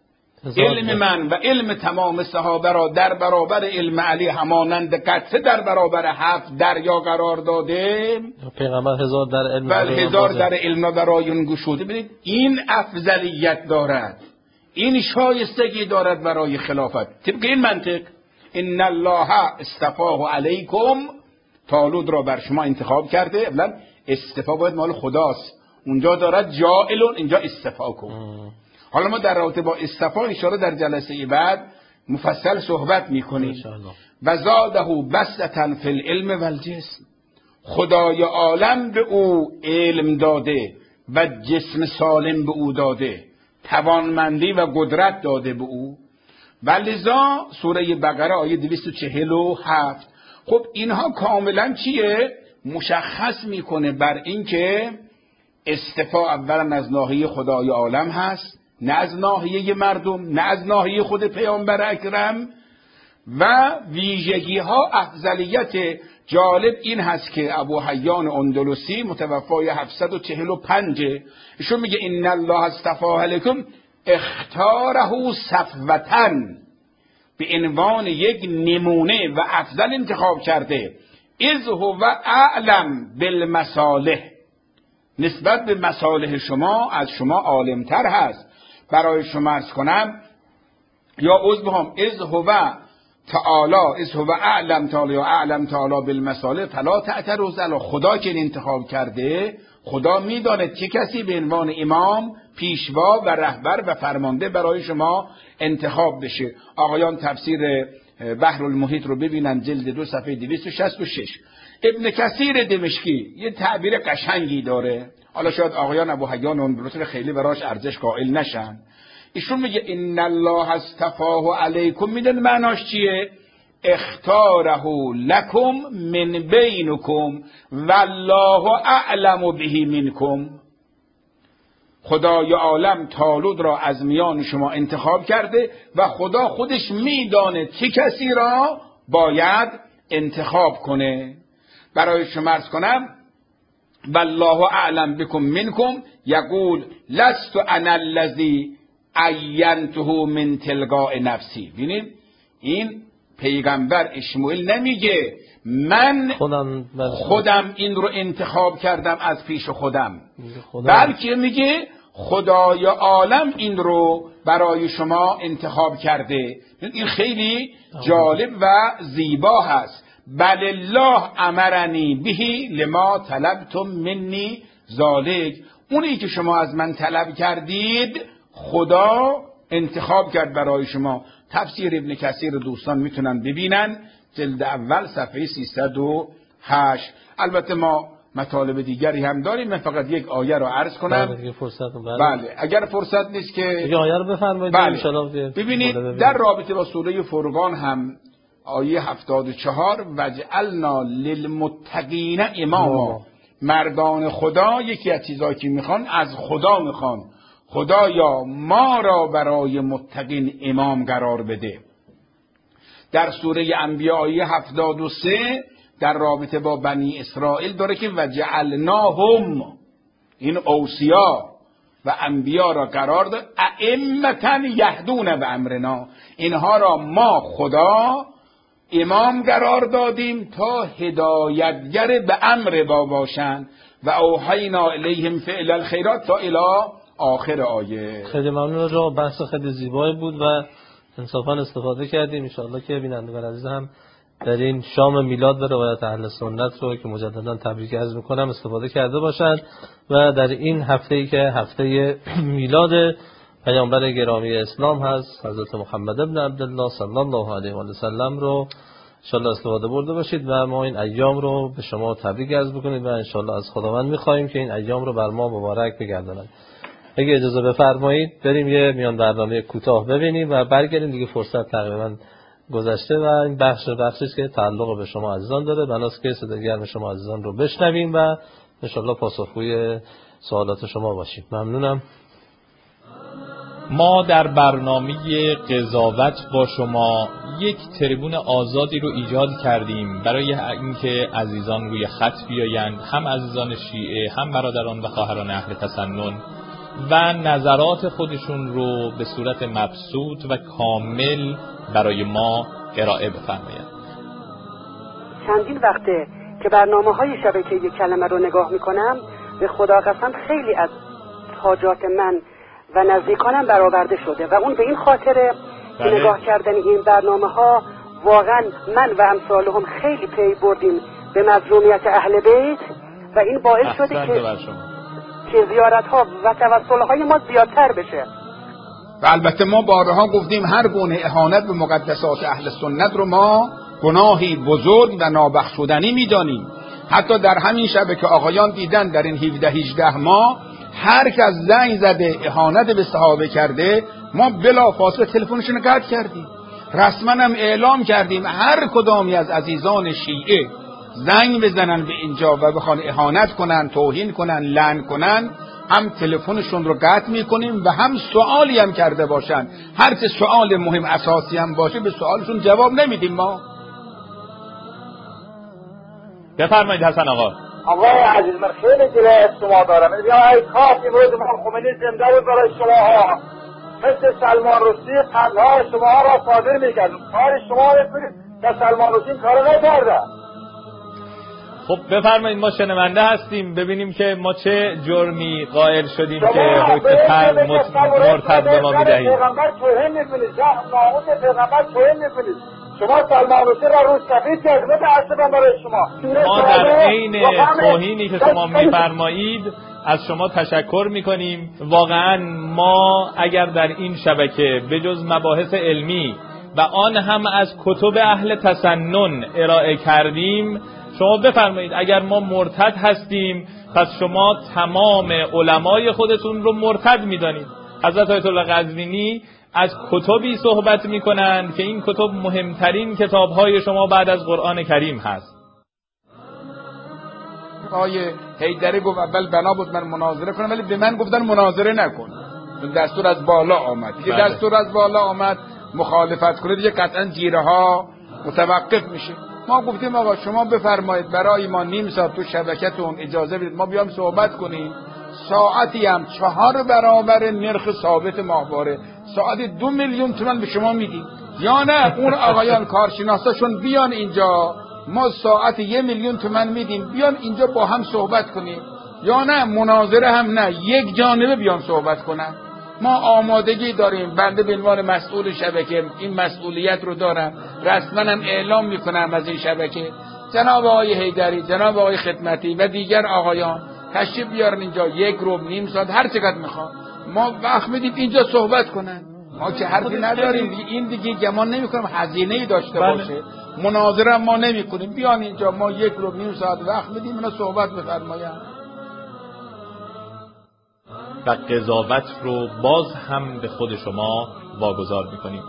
علم من و علم تمام صحابه را در برابر علم علی همانند قطره در برابر 7 دریا قرار داده. پیغمبر 1000 در علم، بله 1000 در علم برای اون گشوده. ببینید این افضلیت دارد، این شایستگی دارد برای خلافت. طبق این منطق ان الله اصطفاه علیکم، طالوت را بر شما انتخاب کرده. اولا استفا باید مال خداست، اونجا دارد جائلون، اینجا استفا کن. حالا ما در رابطه با استفا اشاره در جلسه بعد مفصل صحبت میکنیم. و زاده بسطة فی العلم و الجسم. خدای عالم به او علم داده و جسم سالم به او داده، توانمندی و قدرت داده به او. و لذا سوره بقره آیه 247. خب اینها کاملا چیه؟ مشخص میکنه بر این که استفا اولا از ناحیه خدای عالم هست، نه از ناحیه مردم، نه از ناحیه خود پیامبر اکرم. و ویژگی ها افضلیت جالب این هست که ابو حیان اندلسی متوفای 745 ایشون میگه ان الله اصطفاه علیکم اختاره صفوة، به عنوان یک نمونه و افضل انتخاب کرده. اذ هو اعلم بالمصالح، نسبت به مصالح شما از شما عالمتر هست. برای شما عرض کنم یا عذبهم اذ هو تعالی، اذ هو اعلم تعالی یا اعلم تعالی بالمصالح فلا تعترض علی. خدا که انتخاب کرده، خدا میداند چه کسی به عنوان امام، پیشوا و رهبر و فرمانده برای شما انتخاب بشه. آقایان تفسیر بحر المحیط رو ببینن، جلد 2 صفحه 266. ابن کثیر دمشقی یه تعبیر قشنگی داره، حالا شاید آقایان ابو حیان اون خیلی براش ارزش قائل نشن. ایشون میگه ان الله اصطفاه علیکم، میدن معناش چیه؟ اختاره لکم من بینکم والله اعلم به منکم. خدای عالم طالوت را از میان شما انتخاب کرده و خدا خودش میداند چه کسی را باید انتخاب کنه. برای شما عرض کنم والله اعلم بكم منکم یقول لست انا الذی عینته من تلقاء نفسی. ببینید این پیغمبر اشمعیل نمیگه من خودم این رو انتخاب کردم از پیش خودم، بلکه میگه خدای عالم این رو برای شما انتخاب کرده. این خیلی جالب و زیبا هست. بل الله امرنی بهی لما طلبتم منی ذالک. اونی که شما از من طلب کردید خدا انتخاب کرد برای شما. تفسیر ابن کثیر دوستان میتونن ببینن، جلد اول صفحه 308. البته ما مطالب دیگری هم داریم، من فقط یک آیه رو عرض کنم. بله اگر فرصت نیست که یک آیه رو بفرمایید. بله. ببینید در رابطه با سوره فرقان هم آیه 74 وجعلنا للمتقین اماما. مردان خدا یکی از چیزایی که میخوان از خدا میخوان خدایا ما را برای متقین امام قرار بده. در سوره انبیاء آیه 73 در رابطه با بنی اسرائیل داره که وجعلناهم، این اوصیا و انبیا را قرار داد ائمة یهدون بامرنا، اینها را ما خدا امام قرار دادیم تا هدایتگر به امر ما باشند و اوحینا الیهم فعل الخیرات تا الی آخر آیه. خیلی ممنون را، بحث خیلی زیبایی بود و انصافا استفاده کردیم. ان شاءالله که بینندگان عزیز هم در این شام میلاد و روایت اهل سنت رو که مجددا تبریک عرض میکنم استفاده کرده باشند و در این هفته‌ای که هفته میلاد پیامبر گرامی اسلام هست حضرت محمد ابن عبدالله صلی الله علیه و سلم رو ان شاءالله استفاده برده باشید و ما این ایام رو به شما تبریک عرض بکنید و ان شاءالله از خداوند می‌خوایم که این ایام رو بر ما مبارک بگرداند. اگه اجازه بفرمایید بریم یه میان برنامه کوتاه ببینیم و برگردیم، دیگه فرصت تقریبا گذشته و این بخشی که تعلق به شما عزیزان داره، بناست که صدای گرم شما عزیزان رو بشنویم و ان شاءالله پاسخگوی سوالات شما باشیم. ممنونم. ما در برنامه قضاوت با شما یک تریبون آزادی رو ایجاد کردیم برای اینکه عزیزان روی خط بیایند، هم عزیزان شیعه هم برادران و خواهران اهل تسنن، و نظرات خودشون رو به صورت مبسوط و کامل برای ما ارائه بفرمایند. چندین وقته که برنامه‌های شبکه یک کلمه رو نگاه میکنم، به خدا قسم خیلی از حاجات من و نزدیکانم برآورده شده و اون به این خاطره که نگاه کردن این برنامه‌ها واقعا من و امثالهم خیلی پی بردیم به مظلومیت اهل بیت و این باعث شده که زیارت‌ها و توسل‌های ما زیادتر بشه. و البته ما بارها گفتیم هر گونه اهانت به مقدسات اهل سنت رو ما گناهی بزرگ و نابخشودنی می‌دانیم. حتی در همین شب که آقایان دیدن در این 17-18 ماه هر کس زنگ زده اهانت به صحابه کرده ما بلافاصله تلفنشون رو قطع کردیم، رسما هم اعلام کردیم هر کدامی از عزیزان شیعه زنگ بزنن به اینجا و بخوان اهانت کنن، توهین کنن، لعن کنن، هم تلفنشون رو قطع میکنیم و هم سوالی هم کرده باشن، هر چه سوال مهم اساسی هم باشه به سوالشون جواب نمیدیم. ما بفرمایید حسن آقا. آقای عزیز من خیلی جلوی شما دارم، ای کاش امروز امام خمینی زنده بود برای شما ها، مثل سلمان رشدی قندهای شما ها را صادر میکرد. کار شما بکنید که سلمان رشدی کار نکرده. خب بفرمایید، ما شنونده هستیم، ببینیم که ما چه جرمی قائل شدیم که حکم مرتد به ما میدهید. پیغمبر توهین میکنید، ناموس پیغمبر توهین میکنید. شما سلمان رشدی را روش سفید کرد، متاسفم برای شما. ما در عین توهینی که شما میفرمایید از شما تشکر میکنیم. واقعا ما اگر در این شبکه به جز مباحث علمی و آن هم از کتب اهل تسنن ارائه کردیم، شما بفرمایید اگر ما مرتد هستیم پس شما تمام علمای خودتون رو مرتد میدانید. حضرت آیت الله قزوینی از کتبی صحبت میکنند که این کتب مهمترین کتابهای شما بعد از قرآن کریم هست. آیه حیدری گفت اول بنا بود من مناظره کنم، ولی به من گفتن مناظره نکن، دستور از بالا آمد. دیگه دستور از بالا آمد مخالفت کنید دیگه قطعا جیره ها متوقف میشه. ما گفتیم آقا شما بفرمایید برای ما نیم ساعت تو شبکتون اجازه بدید ما بیام صحبت کنیم، ساعتی هم 4 برابر نرخ ثابت ماهواره، ساعت 2 میلیون تومان به شما میدیم. یا نه اون آقایان کارشناساشون بیان اینجا، ما ساعت 1 میلیون تومان میدیم، بیان اینجا با هم صحبت کنیم. یا نه مناظره هم نه، یک جانبه بیان صحبت کنن. ما آمادگی داریم. بنده به عنوان مسئول شبکه این مسئولیت رو دارم، رسما هم اعلام میکنم از این شبکه. جناب آقای حیدری، جناب آقای خدمتی و دیگر آقایان تشریف بیارن اینجا، 1 رو نیم ساعت هر چقدر میخواد، ما وقت میدیم اینجا صحبت کنن. ما که حرفی نداریم. این دیگه گمان نمیکنم هزینه‌ای داشته باشه. مناظره ما نمیکنیم. بیان اینجا، ما 1 رو نیم ساعت وقت میدیم، اینا صحبت بفرمایند و قضاوت رو باز هم به خود شما واگذار میکنیم.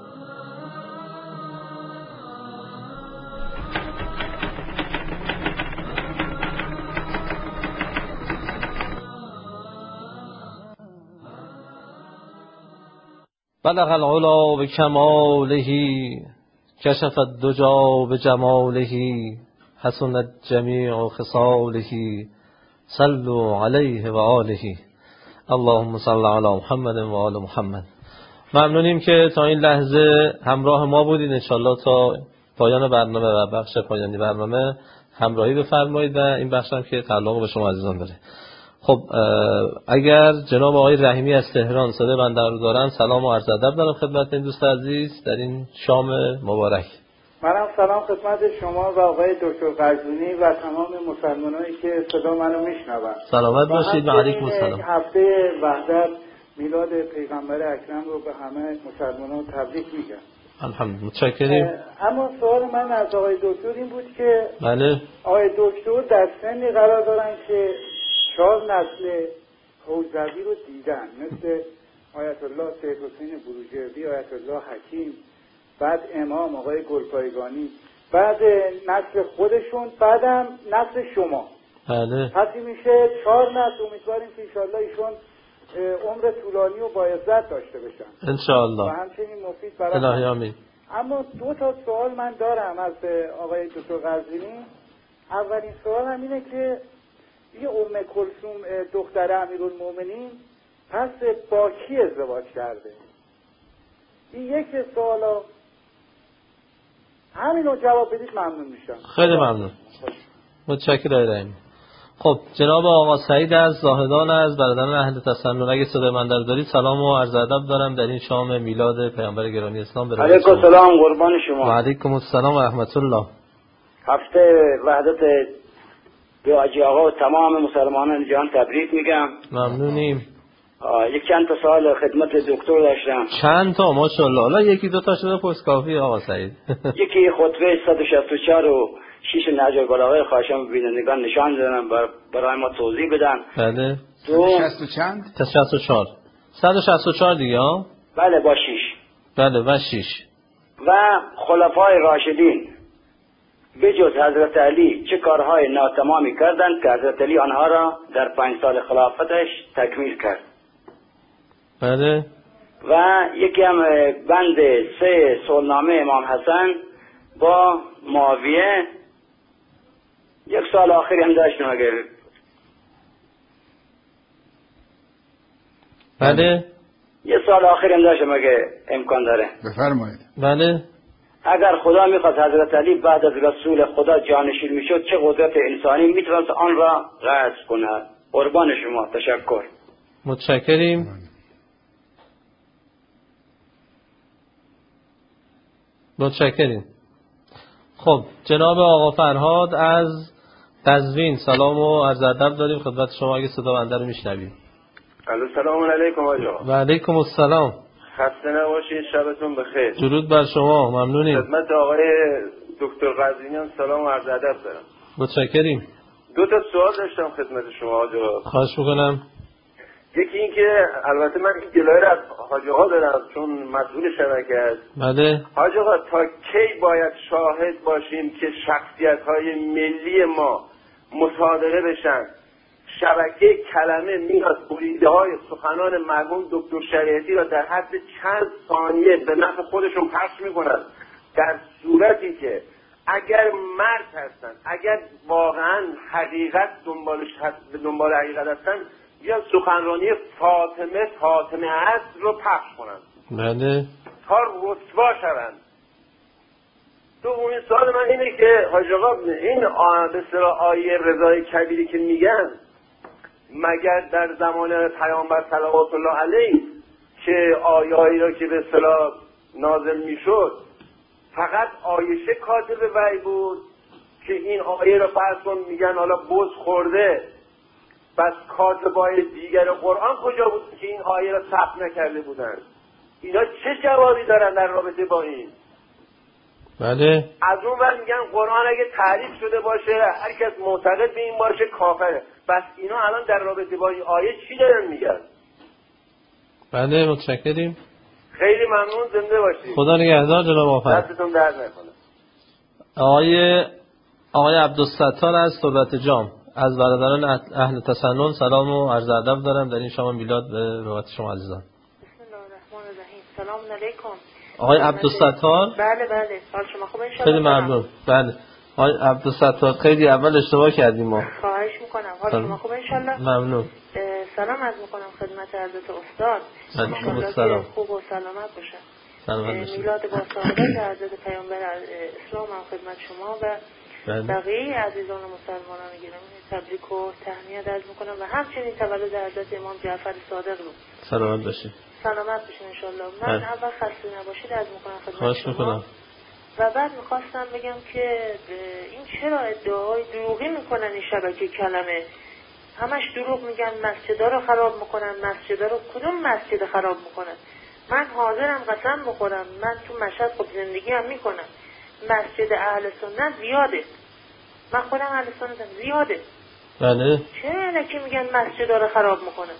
بلغ العلا بکماله کشف الدجا بجماله حسنت جمیع خصاله صلوا علیه و آله. اللهم صل علی محمد و آل محمد. ممنونیم که تا این لحظه همراه ما بودید. انشالله تا پایان برنامه و بخش پایانی برنامه همراهی بفرمایید و این بخش هم که تعلق به شما عزیزان داره. خب اگر جناب آقای رحیمی از تهران صدای بنده رو دارن، سلام و عرض ادب دارم خدمت این دوست عزیز در این شام مبارک. منم سلام خدمت شما و آقای دکتر قزوینی و تمام مسلمانانی که صدا منو میشنون. سلامت باشید و علیکم السلام. هفته وحدت میلاد پیغمبر اکرم رو به همه مسلمانان تبریک میگم. الحمدلله، متشکریم. اما سوال من از آقای دکتر این بود که بله، آقای دکتر در سنی قرار دارن که 4 نسل حوزوی رو دیدن، مثل آیت الله سید حسین بروجردی، آیت الله حکیم، بعد امام آقای گلپایگانی، بعد نسل خودشون، بعدم نسل شما. بله. پس میشه 4 نسل. امیدواریم که انشاءالله ایشون عمر طولانی و با عزت داشته بشن انشاءالله و همچنین مفید برای الهی آمین. اما 2 تا سوال من دارم از آقای دکتر قزوینی. اولین سوالم اینه که یه ام کلثوم دختر امیرالمومنین پس با کی ازدواج کرده؟ این یک سوالا. همین رو جواب بدید ممنون میشم. خیلی ممنون. متشکرم. خب جناب آقا سعید از زاهدان از برادران اهل تسنن، اگه صدای من دارید سلام و عرض ادب دارم در این شام میلاد پیامبر گرامی اسلام. علیکم السلام، قربان شما. و علیکم السلام و رحمت الله. هفته وحدت به حاجی آقا و تمام مسلمانان جهان تبریک میگم. ممنونیم. یک چند تا سوال خدمت دکتر داشتم. چند تا؟ ماشاءالله. حالا یکی دو تا شده پس کافی آقا سعید. یکی خطبه 164 و 6 نهج البلاغه خواهشام بینندگان نشان دادم برای ما توضیح بدن. بله. 60 چند؟ 64. 164 دیگه ها؟ بله با 6. بله و 6. و خلفای راشدین بجز حضرت علی چه کارهای ناتمامی کردند که حضرت علی آنها را در 5 سال خلافتش تکمیل کرد. بله. و یکی هم بند 3 صلحنامه امام حسن با معاویه. یک سال آخری هم داشتم اگر بله. یه سال آخری هم داشتم اگر امکان داره بفرمایید. بله. اگر خدا میخواد حضرت علی بعد از رسول خدا جانشین میشد چه قدرت انسانی میتونست آن را غصب کند؟ قربان شما، تشکر. متشکریم. متشکریم. خب جناب آقا فرهاد از قزوین سلام و عرض ادب داریم خدمت شما اگه صدا بنده رو میشنوید. سلام علیکم آقا. و علیکم السلام. خسته نباشید، شبتون بخیر. درود بر شما، ممنونیم. خدمت آقای دکتر قزوینی هم سلام و عرض ادب دارم. متشکریم. 2 تا سوال داشتم خدمت شما آقا. خواهش میکنم. یکی این که البته من این گلایه از حاج آقا دارم چون مسئول شبکه است. بله. حاج آقا تا کی باید شاهد باشیم که شخصیت‌های ملی ما مصادره بشن؟ شبکه کلمه میاد بریده‌های سخنان مرحوم دکتر شریعتی را در حد چند ثانیه به نفع خودشون پخش میکنند، در صورتی که اگر مرد هستن، اگر واقعا حقیقت دنبال حقیقت هستن، یا سخنرانی فاطمه است رو پخش کنند بله تا رسوا شوند. دومین سوال من اینه که حاج آقا این به اصطلاح آیه رضای کبیری که میگن مگر در زمان پیامبر صلوات الله علیه که آیه‌ای را که به اصطلاح نازل میشد فقط عایشه کاتب وحی بود که این آیه را فرض کن میگن حالا بز خورده، بس کاتبای دیگر قرآن کجا بود که این آیه را ثبت نکرده بودن؟ اینا چه جوابی دارن در رابطه با این؟ بله از اون ور میگن قرآن اگه تعریف شده باشه هر کس معتقد به این باشه کافره. بس اینا الان در رابطه با این آیه چی دارن میگن؟ بله متشکریم، خیلی ممنون، زنده باشید. خدا نگهدار جناب آفر. دستتون درد نکنه. آقای عبدالستار از صحبت جام از برادران اهل تسنن سلام و عرض ادب دارم در این شام میلاد به روایت شما عزیزان. بسم الله الرحمن الرحیم. سلام علیکم. آقای عبدالستار. بله حال شما خوبه ان شاء خیلی ممنون. بله آقای عبدالستار خیلی اول اشتباه کردیم ما. خواهش میکنم. حال شما خوبه ان شاء الله. ممنون. سلام عرض میکنم خدمت حضرت استاد. سلام. خوب و سلامت باشن. سلامت باشید. میلاد با سعادت حضرت پیامبر اسلام هم خدمت شما و بقیه عزیزان و مسلمانان گرامی تبریک و تهنیت عرض میکنم و همچنین تولد حضرت امام جعفر صادق رو. سلامت باشید. سلامت باشین ان شاء الله. من اول خسته نباشید عرض میکنم خدمت شما. و بعد میخواستم بگم که این چرا ادعاهای دروغی میکنن این شبکه کلمه، همش دروغ میگن، مسجدها رو خراب میکنن. مسجدها رو کدوم مسجد خراب میکنن؟ من حاضرم قسم بخورم، من تو مشهد خب زندگی هم میکنم، مسجد اهل سنت زیاده، من خودم اهل سنتم زیاده. بله چرا الکی میگن مسجدها رو خراب میکنن؟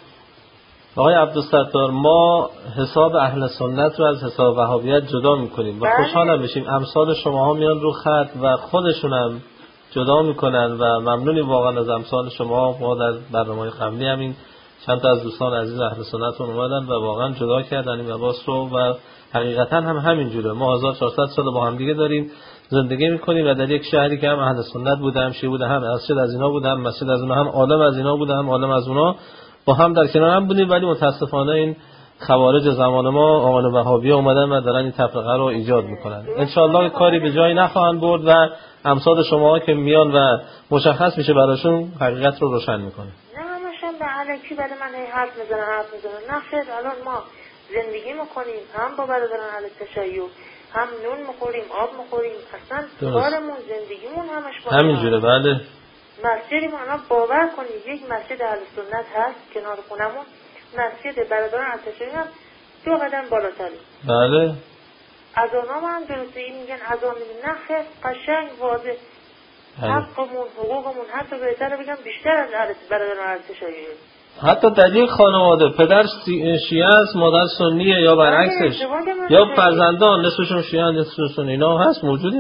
آقای عبدالستار ما حساب اهل سنت رو از حساب وهابیت جدا میکنیم و خوشحال میشیم امثال شماها میان رو خط و خودشون هم جدا میکنن و ممنونیم واقعا از امثال شما. ما در برنامه‌های قبلی همین چند تا از دوستان عزیز اهل سنت اومدن و واقعا جدا کردن این لباس رو و حقیقتا هم همینجوره. ما 1400 سال با هم دیگه داریم زندگی میکنیم و در یک شهری که هم اهل سنت بوده، هم شیعه بوده، هم مسجد از اینا بوده، هم مسجد از اونها، هم عالم از اینا بوده، هم عالم از اونها، با هم در کنار هم بودیم. ولی متاسفانه این خوارج زمان ما آقایان وهابی اومدن و دارن این تفرقه رو ایجاد میکنن. ان شاء الله کاری به جایی نخواهند برد و امثال شما که میان و مشخص میشه براشون حقیقت رو روشن میکنه. نه همشون به علکی بعد من حرف میزنن. نه خیر، الان ما زندگی میکنیم هم با برادران اهل تشیع، هم نون میخوریم، آب میخوریم، اصلا کارمون زندگیمون همش با همینجوره. بله مسجدی ما الان باور کنید یک مسجد اهل سنت هست کنار خونمون، مسجد برادران اهل تشیع هم 2 قدم بالاتره. بله اذانام هم درسته، این میگن اذان نه خیر، قشنگ واضح. حقمون حقوقمون حتی بهتره بگم بیشتر از برادران اهل تشیع. حتی در یک خانواده پدر شیعه است، مادر سنیه یا برعکسش، یا فرزندان نصفشون شیعه نصفشون سنی، اینا هست موجوده.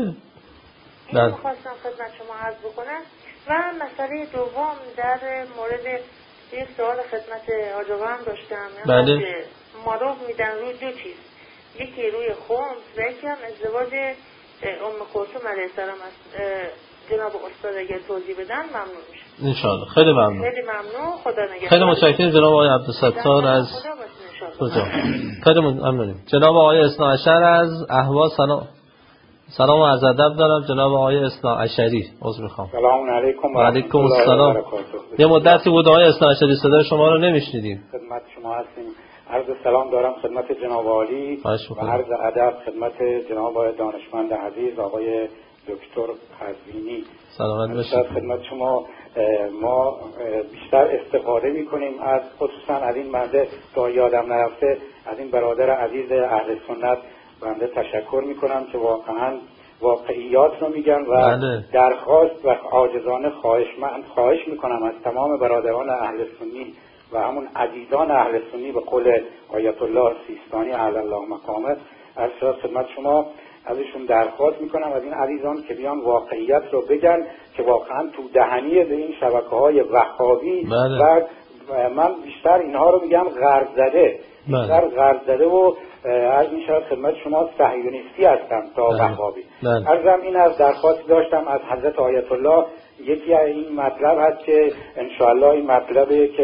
من خواستم خدمت شما عرض بکنم. و مسئله دوم در مورد یک سوال خدمت حاج آقا هم داشتم. بله. ما رو میدن روی 2 چیز، یکی روی خمس و یکی هم ازدواج ام کلثوم علیه السلام است. جناب استاد اگر توضیح بدن ممنون میشه ان شاء الله. خیلی ممنون. خیلی ممنون. خدا نگهدار. خیلی متشکرم جناب آقای عبدالستار از کجا. خیلی ممنونیم. جناب آقای اثناعشر از اهواز سلام و عرض ادب دارم. جناب آقای اثناعشری عذر میخوام. سلام علیکم و علیکم السلام. یه مدتی بود آقای اثناعشری صدای شما رو نمیشنیدیم. خدمت شما هستیم. عرض سلام دارم خدمت جناب عالی و عرض ادب خدمت جناب آقای دانشمند عزیز آقای دکتر قزوینی. سلامت باشید. خدمت شما ما بیشتر استفاده میکنیم از خصوصا از این بنده تا یادم نرفته از این برادر عزیز اهل سنت بنده تشکر میکنم که واقعا واقعیات رو میگن و درخواست و عاجزانه خواهش میکنم از تمام برادران اهل سنی و همون عزیزان اهل سنی به قول آیت الله سیستانی علی الله مقامه از خدمت شما ازشون درخواست میکنم از این عزیزان که بیان واقعیت رو بگن که واقعا تو دهنی به این شبکه‌های وهابی و من بیشتر اینها رو میگم غرب زده بیشتر غرب زده و از این شاید خدمت شما صهیونیستی هستم تا وهابی. عرضم این از درخواست داشتم از حضرت آیت الله. یکی این مطلب هست که انشاءالله این مطلبه که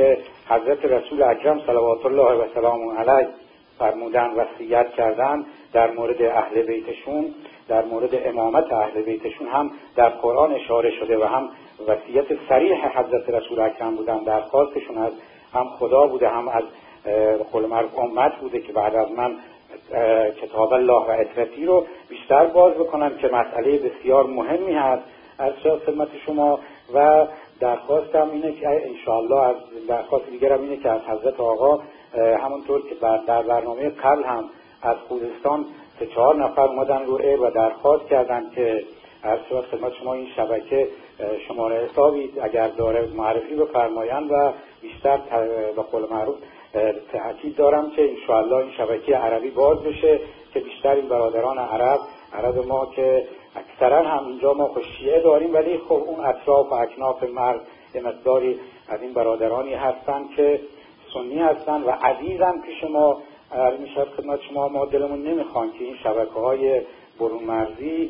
حضرت رسول اکرم صلوات الله و سلامه علیه فرمودن، وصیت کردن در مورد اهل بیتشون، در مورد امامت اهل بیتشون هم در قرآن اشاره شده و هم وصیت صریح حضرت رسول اکرم بودن. درخواستشون از هم خدا بوده، هم از قول معروف امت بوده که بعد از من کتاب الله و اطرتی رو بیشتر باز بکنم که مسئله بسیار مهمی هست از خدمت شما. و درخواستم اینه که انشاءالله، از درخواست دیگرم اینه که از حضرت آقا همونطور که در برنامه قبل هم از خوزستان 3-4 نفر اومدن رو و درخواست کردن که از خدمت شما این شبکه شماره حسابی اگر داره معرفی بفرمایند و بیشتر به قول معروف تأکید دارم که انشاءالله این شبکه عربی باز بشه که بیشتر این برادران عرب ما که اکثرا هم اینجا ما شیعه داریم، ولی خب اون اطراف و اکناف مرد یه مقداری از این برادرانی هستن که سنی هستن و عزیزن پیش ما. میشه خدمت شما ما دلمون نمیخوان که این شبکه‌های برون مرزی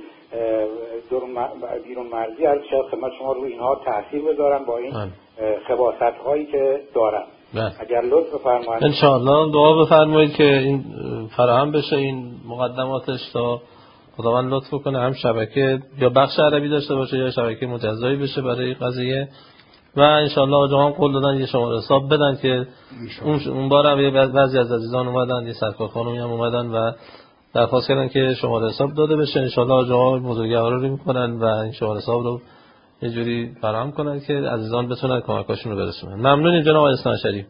بیرون مرزی از خدمت شما روی اینها تأثیر بذارن با این خباثت‌هایی که دارن. اگر لطف بفرمایید ان شاء الله دعا بفرمایید که این فراهم بشه این مقدماتش تا خداوند لطف کنه هم شبکه یا بخش عربی داشته باشه یا شبکه مجزایی بشه برای قضیه. و ان شاء الله آقا قول دادن یه شماره حساب بدن که اون بارم بعضی از عزیزان اومدن، یه سرکار خانومی هم اومدن و درخواست کردن که شماره حساب داده بشه. ان شاء الله آقا بزرگوارا رو میکنن و این شماره حساب رو یه جوری فراهم کنن که عزیزان بتونن کمکاشون رو برسونن. ممنونیم جناب اسلام شریف.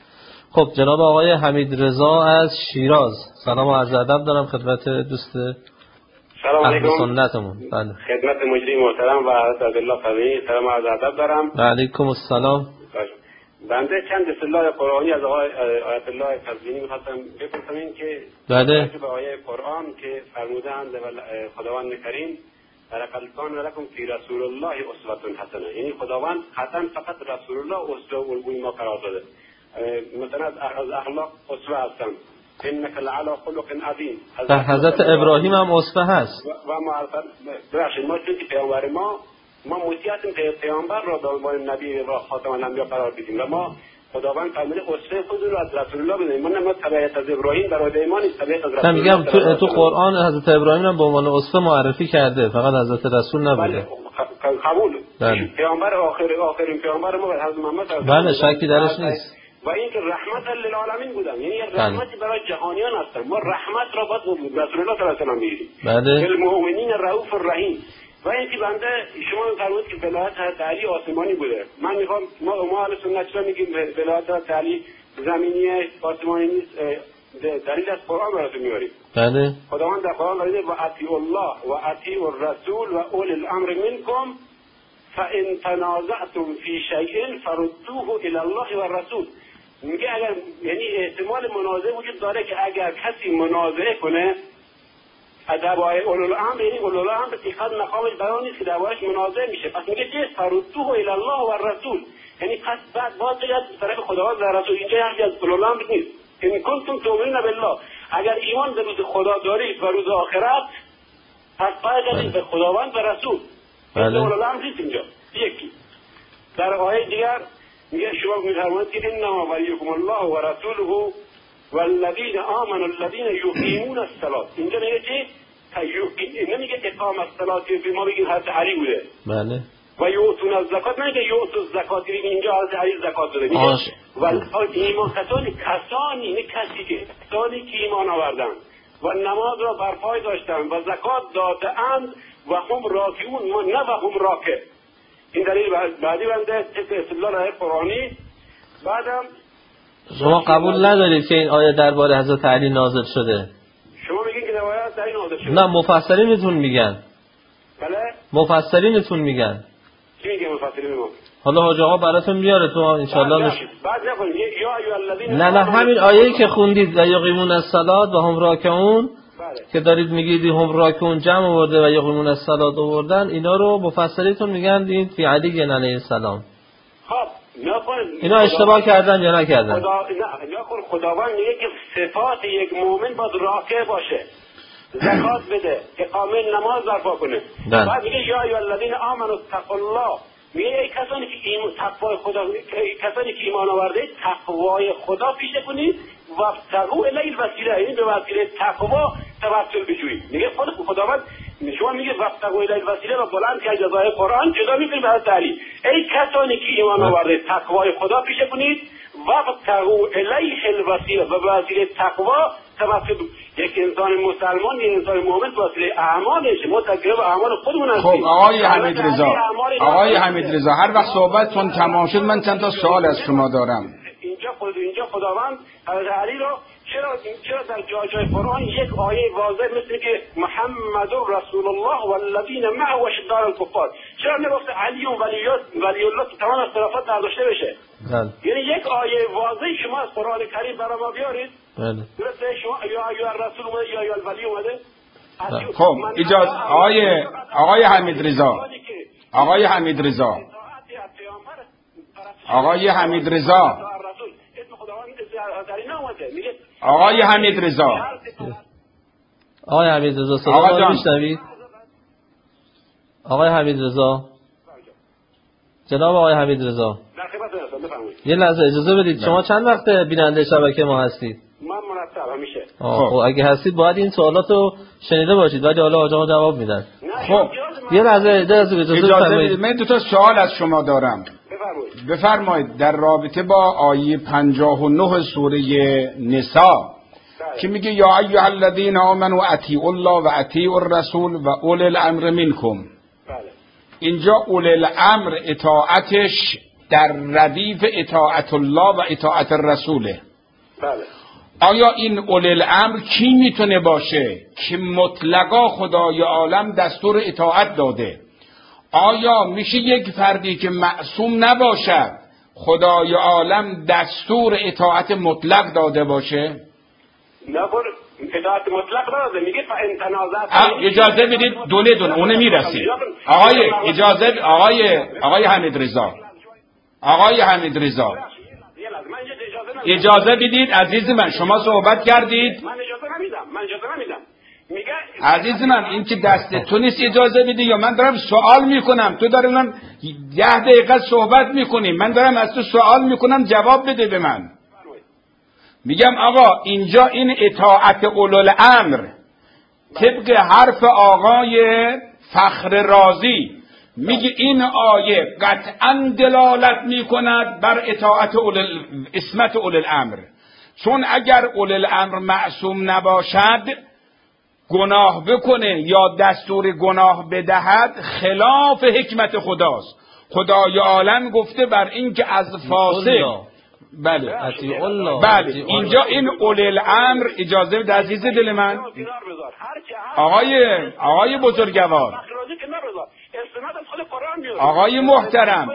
خب جناب آقای حمید رضا از شیراز، سلام و عرض ادب دارم خدمت دوست سلام علیکم سنتمون. بله. خدمت مجری محترم و حضرت الله فضلی سلام و عرض ادب دارم. و علیکم السلام. بنده چند اصطلاح قرآنی از آقای آیت الله فضلی می‌خواستم بپرسم، این که بله به آیه قرآن که فرمودند خداوند کریم لقد کان لکم فی رسول الله اسوة حسنه، یعنی خداوند قطعا فقط رسول الله اسوه و الگوی ما قرار داده. مثلا از اخلاق اسوه هستن، انک لعلی خلق عظیم. در حضرت ابراهیم هم اسوه هست و ما ما چون که پیامبر ما مطیعتیم پیامبر را به عنوان نبی و خاتم الانبیا قرار بدیم و ما خداوند فرموده اسوه خود رو از رسول الله بدیم. ما تبعیت از ابراهیم برای ایمان است، تبعیت از رسول الله. میگم تو قرآن حضرت ابراهیم هم به عنوان اسوه معرفی کرده، فقط حضرت رسول نبوده. قبول. بله. پیامبر آخرین پیامبر ما حضرت محمد. بله شکی درش نیست. و اینکه رحمت للعالمین بودن، یعنی رحمتی برای جهانیان هستن. ما رحمت را باید رسول الله صلی الله علیه و آله میگیریم. بله. المؤمنین رؤوف الرحیم. و اینکه بنده شما می‌فرمایید که ولایت حضرت علی آسمانی بوده. من میخوام ما اهل سنت چرا میگیم ولایت حضرت علی زمینی آسمانی نیست؟ دلیل از قرآن براتون میاریم. بله. خداوند در قرآن داره و اطیعوا الله و اطیعوا الرسول و اولی الامر منکم فان تنازعتم فی شیء فردوه الی الله و الرسول. میگه اگر یعنی احتمال منازعه وجود داره که اگر کسی منازعه کنه درباره اولوالامر، یعنی اولوالامر دقیقاً مقامش بیان نیست که دربارش منازعه میشه، پس میگه چه فردوه الی الله و الرسول، یعنی پس بعد باید از طرف خداوند و رسول. اینجا حرفی از اولوالامر نیست. ان کنتم تؤمنون بالله، اگر ایمان به روز خدا دارید و روز آخرت پس باید به خداوند و رسول. اولوالامر نیست اینجا. یکی در آیه دیگر میگه شما می‌فرمایید که انما ولیکم الله و رسوله والذین آمنوا الذین یقیمون الصلاة. اینجا میگه چی؟ نمیگه اقامت الصلاة که ما بگیم حضرت علی بوده. بله. و یؤتون الزکات، نمیگه یؤتون الزکات اینجا حضرت علی زکات داده. میگه ایمان کسانی که ایمان آوردن و نماز را برپای داشتن و زکات دادند و هم راکعون، نه و هم راکع. این دلیل بعدی بنده استدلال آیه قرآنی. بعدم شما قبول ندارید که این آیه درباره حضرت علی نازل شده؟ شما میگین که درباره حضرت علی نازل شده؟ نه، مفسرینتون میگن. بله؟ مفسرینتون میگن. کی میگه مفسرین ما؟ حالا حاج آقا براتون میاره تو ان شاء الله. بعد نکنید یا ایها الذین نه همین آیه‌ای که خوندید و یقیمون الصلاة و هم راکعون که دارید میگید هم راکعون جمع آورده و یقیمون الصلاة آوردن، اینا رو مفسرینتون میگن این فی علی علیه السلام. خب اینا اشتباه کردن یا نکردن؟ خداوند میگه که صفات یک مؤمن باید راکع باشه، زکات بده، اقامه نماز برپا کنه. بعد میگه یا ایها الذین آمنوا اتقوا الله، میگه ای کسانی که تقوای خدا، کسانی که ایمان آورده تقوای خدا پیشه کنید و تقوا الی الوسیله، یعنی به وسیله تقوا توسل بجویید. میگه خداوند شما میگه وقتقوا الی الوسیله و بلند که جزای قرآن جدا میکنید به حضرت علی. ای کسانی که ایمان آورده تقوای خدا پیشه کنید وقتقوا الیه الوسیله و به وسیله تقوا توسل. یک انسان مسلمان، یک انسان مؤمن به وسیله اعمالش متکل به اعمال خودمون هستیم. خب آقای حمید رضا هر وقت صحبتتون تمام شد من چند تا سوال از شما دارم. اینجا خداوند حضرت علی رو چرا در جای قرآن یک آیه واضح مثل که محمد رسول الله والذین معه اشداء الکفار، چرا نگفته علی ولی الله که تمام اختلافات نداشته بشه؟ یعنی یک آیه واضح شما از قرآن کریم برای ما بیارید. درسته؟ شما یا ایها الرسول اومده یا ایها الولی اومده. خب اجازه آقای حمید رضا آقای حمید رضا آقای حمید رضا صدا رو میشنوید؟ آقای حمید رضا، جناب آقای حمید رضا، یه لحظه اجازه بدید. شما چند وقت بیننده شبکه ما هستید؟ من مرتب همیشه. خب اگه هستید باید این سوالاتو شنیده باشید، ولی حالا آقا جواب میدن. خب یه لحظه اجازه بدید. من دو تا سوال از شما دارم. بفرمایید. در رابطه با آیه 59 سوره نساء که میگه یا ایها الذین آمنوا اطیعوا الله و اطیعوا الرسول و اولی الامر منکم. اینجا اولی الامر اطاعتش در ردیف اطاعت الله و اطاعت الرسوله. آیا این اولی الامر کی میتونه باشه که مطلقا خدای عالم دستور اطاعت داده؟ آیا میشه یک فردی که معصوم نباشد خدای عالم دستور اطاعت مطلق داده باشه؟ نه اطاعت مطلق داده. میگه فان تنازعتم. اجازه بدید دونه اون میرسید. آقای حمید رضا اجازه بدید عزیز من، شما صحبت کردید. من اجازه نمیدم. میگه عزیز من این که دست تو نیست اجازه بدی، یا من دارم سوال میکنم تو داری من 10 دقیقه صحبت میکنی، من دارم از تو سوال میکنم جواب بده به من. میگم آقا اینجا این اطاعت اولوالامر طبق حرف آقای فخر رازی میگه این آیه قطعا دلالت میکند بر اطاعت اسمت اولوالامر، چون اگر اولوالامر معصوم نباشد گناه بکنه یا دستور گناه بدهد خلاف حکمت خداست. خدای عالم گفته بر این که از فاسق بله اینجا این اولی الامر اجازه بده عزیز دل من. آقای بزرگوار، آقای محترم،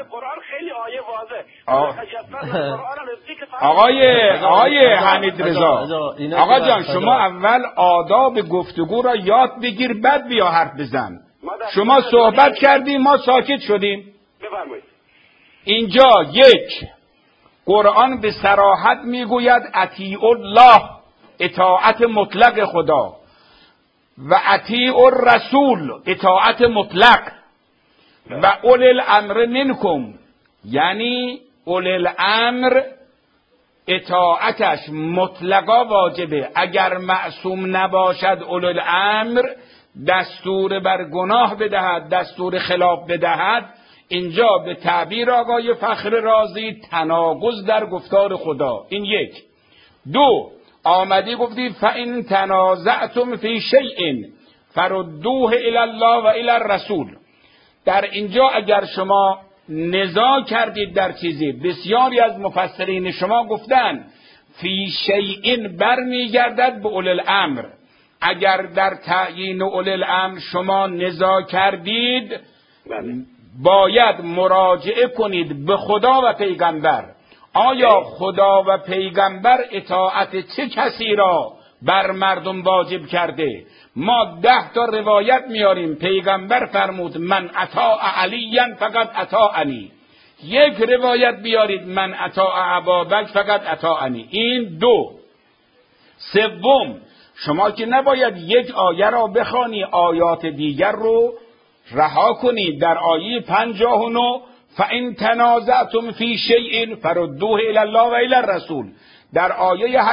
آقای حمید رضا، آقا جان شما اول آداب گفتگو را یاد بگیر بعد بیا حرف بزن. شما صحبت کردی ما ساکت شدیم. اینجا یک قرآن به صراحت میگوید اطیعوا الله اطاعت مطلق خدا و اطیعوا الرسول اطاعت مطلق و اولی الامر منکم، یعنی اولی الامر اطاعتش مطلقا واجبه. اگر معصوم نباشد اولی الامر دستور بر گناه بدهد، دستور خلاف بدهد، اینجا به تعبیر آقای فخر رازی تناقض در گفتار خدا. این یک. دو، آمدی گفتی فَإِن تَنَازَعْتُمْ فِي شَيْءٍ فَرُدُّوهُ إِلَى اللَّهِ و إِلَى الرَّسُولِ. در اینجا اگر شما نزاع کردید در چیزی، بسیاری از مفسرین شما گفتن فی شیء برمیگردد به اولی الامر. اگر در تعیین اولی الامر شما نزاع کردید باید مراجعه کنید به خدا و پیغمبر. آیا خدا و پیغمبر اطاعت چه کسی را بر مردم واجب کرده؟ ما 10 تا روایت میاریم. پیغمبر فرمود من اطاع علیا فقط اطاعنی. یک روایت بیارید من اطاع ابابکر فقط اطاعنی. این دو. سوم، شما که نباید یک آیه را بخوانی آیات دیگر رو رها کنید. در آیه 59 فَإِن تَنَازَعْتُمْ فِي شَيْءٍ فَرُدُّوهُ إِلَى اللَّهِ و إِلَى الرَّسُولِ. در آیه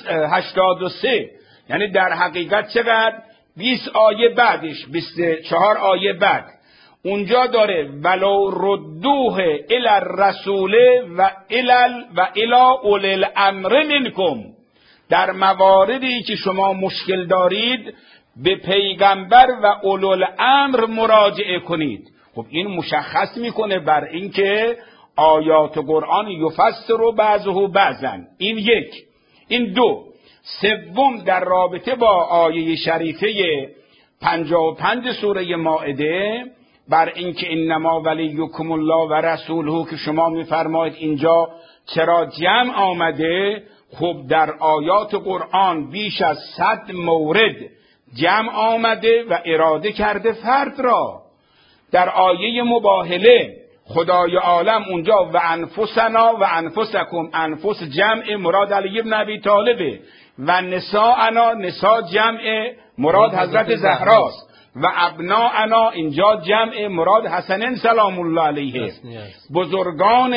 83 یعنی در حقیقت چقدر 20 آیه بعدش 24 آیه بعد اونجا داره ولو ردوه الی الرسول و الی اولی الامر منکم. در مواردی که شما مشکل دارید به پیغمبر و اولو الامر مراجعه کنید. خب این مشخص میکنه بر اینکه آیات قرآن یفسر بعضه بعضا. این یک. این دو. سوم در رابطه با آیه شریفه 55 سوره مائده بر اینکه انما ولیکم الله و رسوله که شما میفرمایید اینجا چرا جمع آمده؟ خب در آیات قرآن بیش از 100 مورد جمع آمده و اراده کرده فرد را. در آیه مباهله خدای عالم اونجا و انفسنا و انفسکم، انفس جمع مراد علی ابن ابی طالبه و نساءنا، نساء جمع مراد حضرت زهراست و ابناءنا اینجا جمع مراد حسنین سلام الله علیه. بزرگان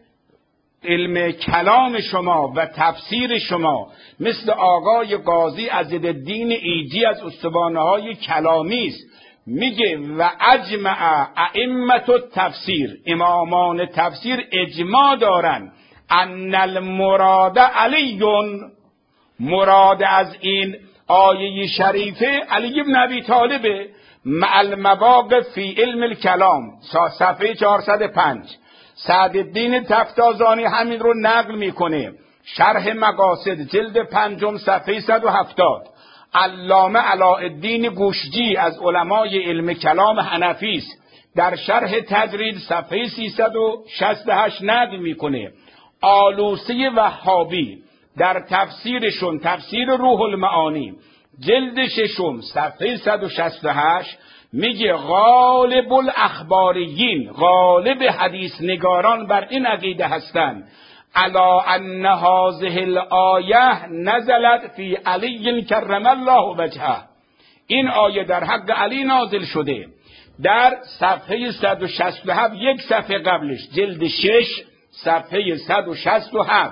علم کلام شما و تفسیر شما مثل آقای قاضی عزیزالدین ایجی از استوانه های کلامی است، میگه و اجمع ائمه التفسیر، امامان تفسیر اجماع دارن ان المراد علیون، مراد از این آیه شریفه علی ابن ابی طالبه مع المواقف فی علم الکلام صفحه 405. سعدالدین تفتازانی همین رو نقل میکنه، شرح مقاصد جلد 5 صفحه 170. علامه علاءالدین گوشجی از علمای علم کلام حنفی است، در شرح تجرید صفحه 368 نقل میکنه. آلوسی وهابی در تفسیرشون تفسیر روح المعانی جلد 6 صفحه 168 میگه غالب الاخباریین، غالب حدیث نگاران بر این عقیده هستند الا ان هذه الآیه نزلت فی علی کرم الله وجهه. این آیه در حق علی نازل شده. در صفحه 167 یک صفحه قبلش جلد 6 صفحه 167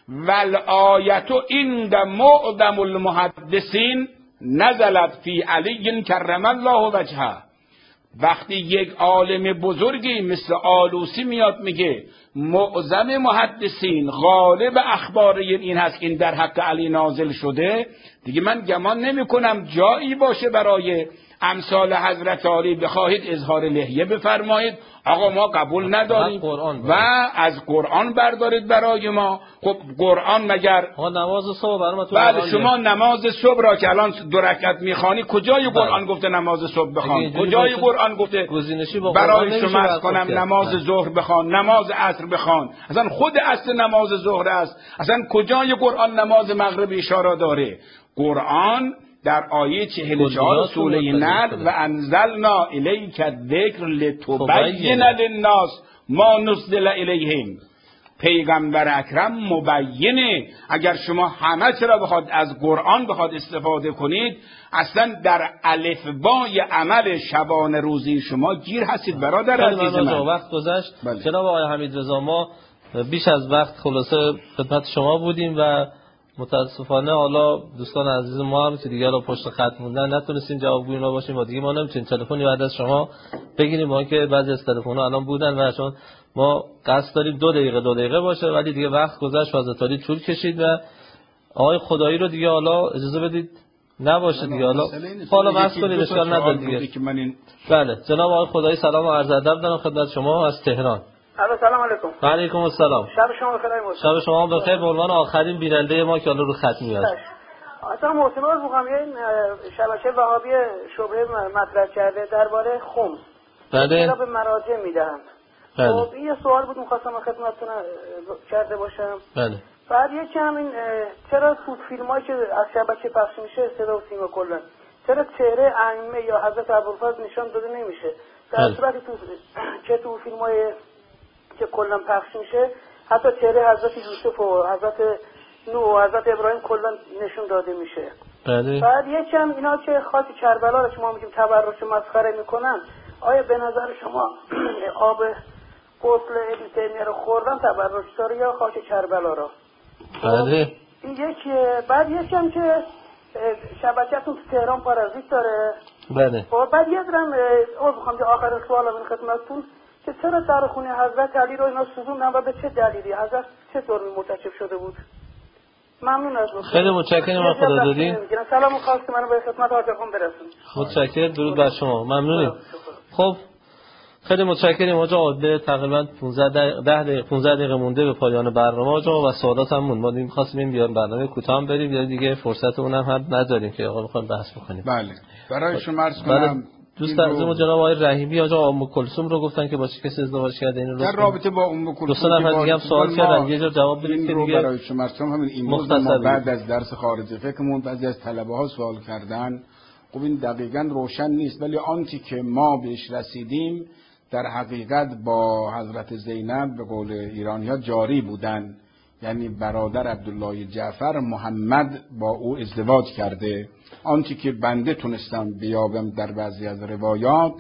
والآیت عند معظم المحدثین نزلت فی علی کرم الله وجهه. وقتی یک عالم بزرگی مثل آلوسی میاد میگه معظم محدثین غالب اخبار این هست این در حق علی نازل شده، دیگه من گمان نمی کنم جایی باشه برای امثال حضرت علی بخواهید اظهار لحیه بفرمایید آقا ما قبول نداریم و از قرآن بردارید برای ما. خب قرآن مگر نماز صبح برای ما تو بعد شما نماز صبح را که الان 2 رکعت میخوانی کجای قرآن گفته نماز صبح بخوان؟ کجای قرآن گفته برای شما از کنم نماز ظهر بخوان، نماز عصر بخوان؟ اصلا خود اصل نماز ظهر است. اصلا کجای قرآن نماز مغرب اشاره داره؟ قرآن در آیه 44 سوره نحل و انزلنا الیک الذکر لتبین للناس ما نزل الیهم، پیغمبر اکرم مبینه. اگر شما همه چرا بخواد از قرآن بخواد استفاده کنید اصلا در الفبای عمل شبانه روزی شما گیر هستید برادر عزیز من. وقت گذشت. جناب آقای حمیدرضا ما بیش از وقت خلاصه خدمت شما بودیم و متاسفانه حالا دوستان عزیز ما هم که دیگه پشت خط موندن نتونستیم جوابگوی اونا باشیم و دیگه ما نمیتونیم تلفنی بعد از شما بگیریم، ما که بعضی از تلفن‌ها الان بودن و چون ما قصد داریم 2 دقیقه باشه ولی دیگه وقت گذشت و زاتاری طول کشید و آقای خدایی رو دیگه حالا اجازه بدید نباشه دیگه حالا بحث کنیم اشکال نداره دیگه. بله جناب آقای خدایی سلام و عرض ادب دارم خدمت شما از تهران. سلام علیکم. و علیکم السلام. شب شما بخیر محسن. شب شما بخیر. به عنوان آخرین بیننده ما که حالا رو خط میاد. اصلا محسن رو میگم این شبکه وهابی شبهه مطرح کرده درباره خمس. بله. به مراجع میدهم. بله. خب این سوال بود می‌خواستم خدمتتون کرده باشم. بله. بعد یکی همین چرا تو فیلمایی که از شبکه پخش میشه صدا و سیما کلا چرا چهره ائمه یا حضرت ابوالفضل نشان داده نمیشه؟ در صورتی تو فیلمای که کلا پخش میشه حتی چهره حضرت یوسف و حضرت نوح و حضرت ابراهیم کلا نشون داده میشه. بله. بعد یکی هم اینا که خاک کربلا رو که ما میگیم تبرک مسخره میکنن، آیا به نظر شما قسل ابن تیمیه رو خوردم تبرک‌دار یا خاک کربلا رو. بله. این یکیه. بعد یکم که شبکه‌تون تو تهران پارازیت داره. بله. بعد یه درم میخوام که آخر سوالم این خدمتتون که چرا در خونه حضرت علی رو اینا سوزوندن و به چه دلیلی؟ حضرت چطور مرتکب شده بود؟ ممنون از لطف. خیلی متشکرم از خدا دادین. سلام خواستم منو به خدمت حاج آقا برسونید. متشکرم، درود بر شما. ممنونیم. خب خیلی متشکرم آقا. عادل تقریبا 15 دقیقه مونده به پایان برنامه آقا و سوالات هم مون. ما می‌خواستیم بیان برنامه کوتاه بریم یا دیگه فرصت اونم هم نداریم که آقا می‌خوایم بحث بکنیم. بله. برای شما عرض کنم دوست عزیزم جناب آقای رحیمی آقا ام کلثوم رو گفتن که با چه کسی ازدواج کرده این رو در رابطه با ام کلثوم دوستان هم دیگه هم سوال کردن یه جا جواب بدید که دیگه برای شما عرض کنم همین امروز ما بعد از درس خارج فقهمون بعضی از طلبه‌ها سوال کردن. خب این دقیقاً روشن نیست ولی آنچه که ما بهش رسیدیم در حقیقت با حضرت زینب به قول ایرانی‌ها جاری بودن، یعنی برادر عبدالله جعفر محمد با او ازدواج کرده. آنچه که بنده تونستم بیابم در بعضی از روایات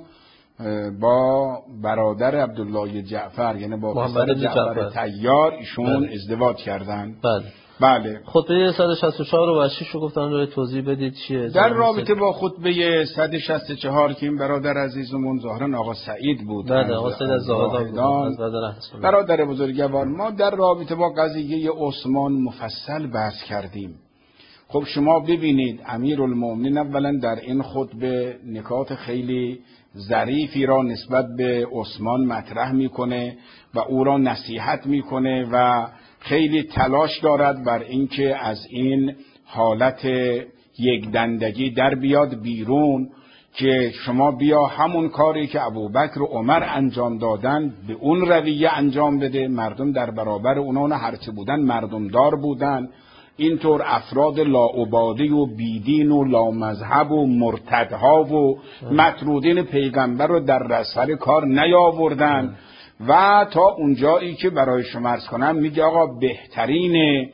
با برادر عبدالله جعفر یعنی با پسر جعفر طیار ایشون ازدواج کردن. بله. خطبه 164 و 6 رو گفتن رو توضیح بدید چیه؟ در رابطه با خطبه 164 که این برادر عزیزمون ظاهرا آقا سعید بود. بله آقا سعید از زاهدان برادر بزرگوار ما در رابطه با قضیه عثمان مفصل بحث کردیم. خب شما ببینید امیرالمومنین اولا در این خطبه نکات خیلی ظریفی را نسبت به عثمان مطرح میکنه و او را نصیحت میکنه و خیلی تلاش دارد بر اینکه از این حالت یک دندگی در بیاد بیرون که شما بیا همون کاری که ابوبکر و عمر انجام دادن به اون رویه انجام بده. مردم در برابر اونا هرچه بودن مردم دار بودن، اینطور افراد لاعباده و بیدین و لامذهب و مرتدها و مطرودین پیغمبر رو در سر کار نیاوردن. و تا اونجایی که برای شما عرض کنم میگه آقا بهترین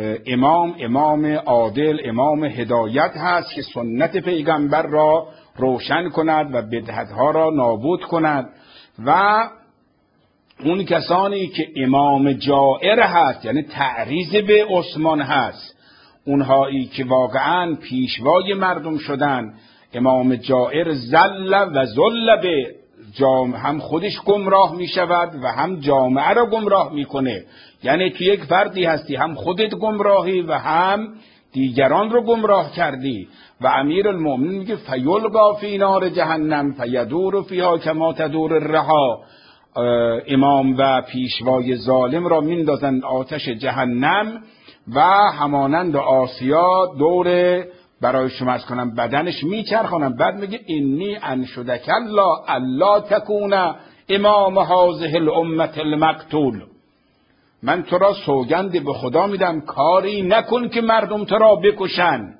امام عادل، امام هدایت هست که سنت پیغمبر را روشن کند و بدعتها را نابود کند. و اون کسانی که امام جائر هست یعنی تعریض به عثمان هست، اونهایی که واقعا پیشوای مردم شدن، امام جائر زل و زل به هم خودش گمراه می شود و هم جامعه را گمراه می کنه. یعنی تو یک فردی هستی هم خودت گمراهی و هم دیگران رو گمراه کردی. و امیرالمومنین میگه فیلقا فی نار جهنم فیدور فیها کما تدور الرها. امام و پیشوای ظالم را میندازند آتش جهنم و همانند آسیا دور برای شما از کنم بدنش میچرخونم. بعد میگه انی انشدک الله تکون امام هذه الامه المقتول. من تو را سوگند به خدا میدم کاری نکن که مردم تو را بکشن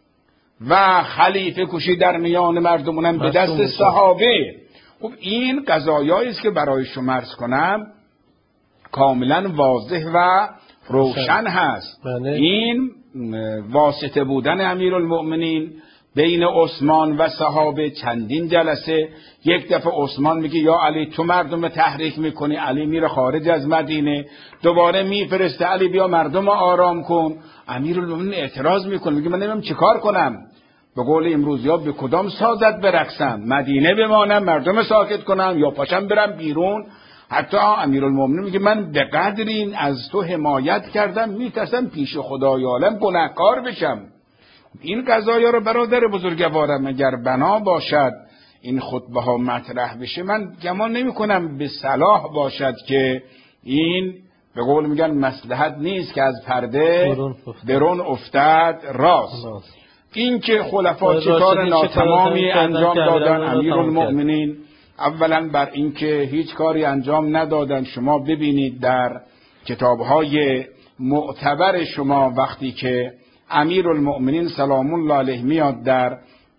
و خلیفه کشی در میان مردمونم به دست صحابه. خب این قضایایی است که برای شما عرض کنم کاملا واضح و روشن هست. این واسطه بودن امیرالمؤمنین بین عثمان و صحابه چندین جلسه. یک دفعه عثمان میگه یا علی تو مردم تحریک میکنی، علی میره خارج از مدینه، دوباره میفرسته علی بیا مردم آرام کن. امیرالمؤمنین اعتراض میکنه میگه من نمیدونم چیکار کنم، به قول امروزی‌ها به کدام سازت برقصم، مدینه بمانم مردم ساکت کنم یا پاشم برم بیرون. حتی امیرالمومنین میگه من به قدر این از تو حمایت کردم میترسم پیش خدای عالم گناهکار بشم. این قضایا رو برادر بزرگوارم اگر بنا باشد این خطبه ها مطرح بشه، من گمان نمی کنم به صلاح باشد که این به قول میگن مصلحت نیست که از پرده برون افتد راست. این که خلفا چه کار ناتمامی انجام دادن امیرالمؤمنین، اولا بر این که هیچ کاری انجام ندادن. شما ببینید در کتابهای معتبر شما وقتی که امیرالمؤمنین سلام الله علیه میاد در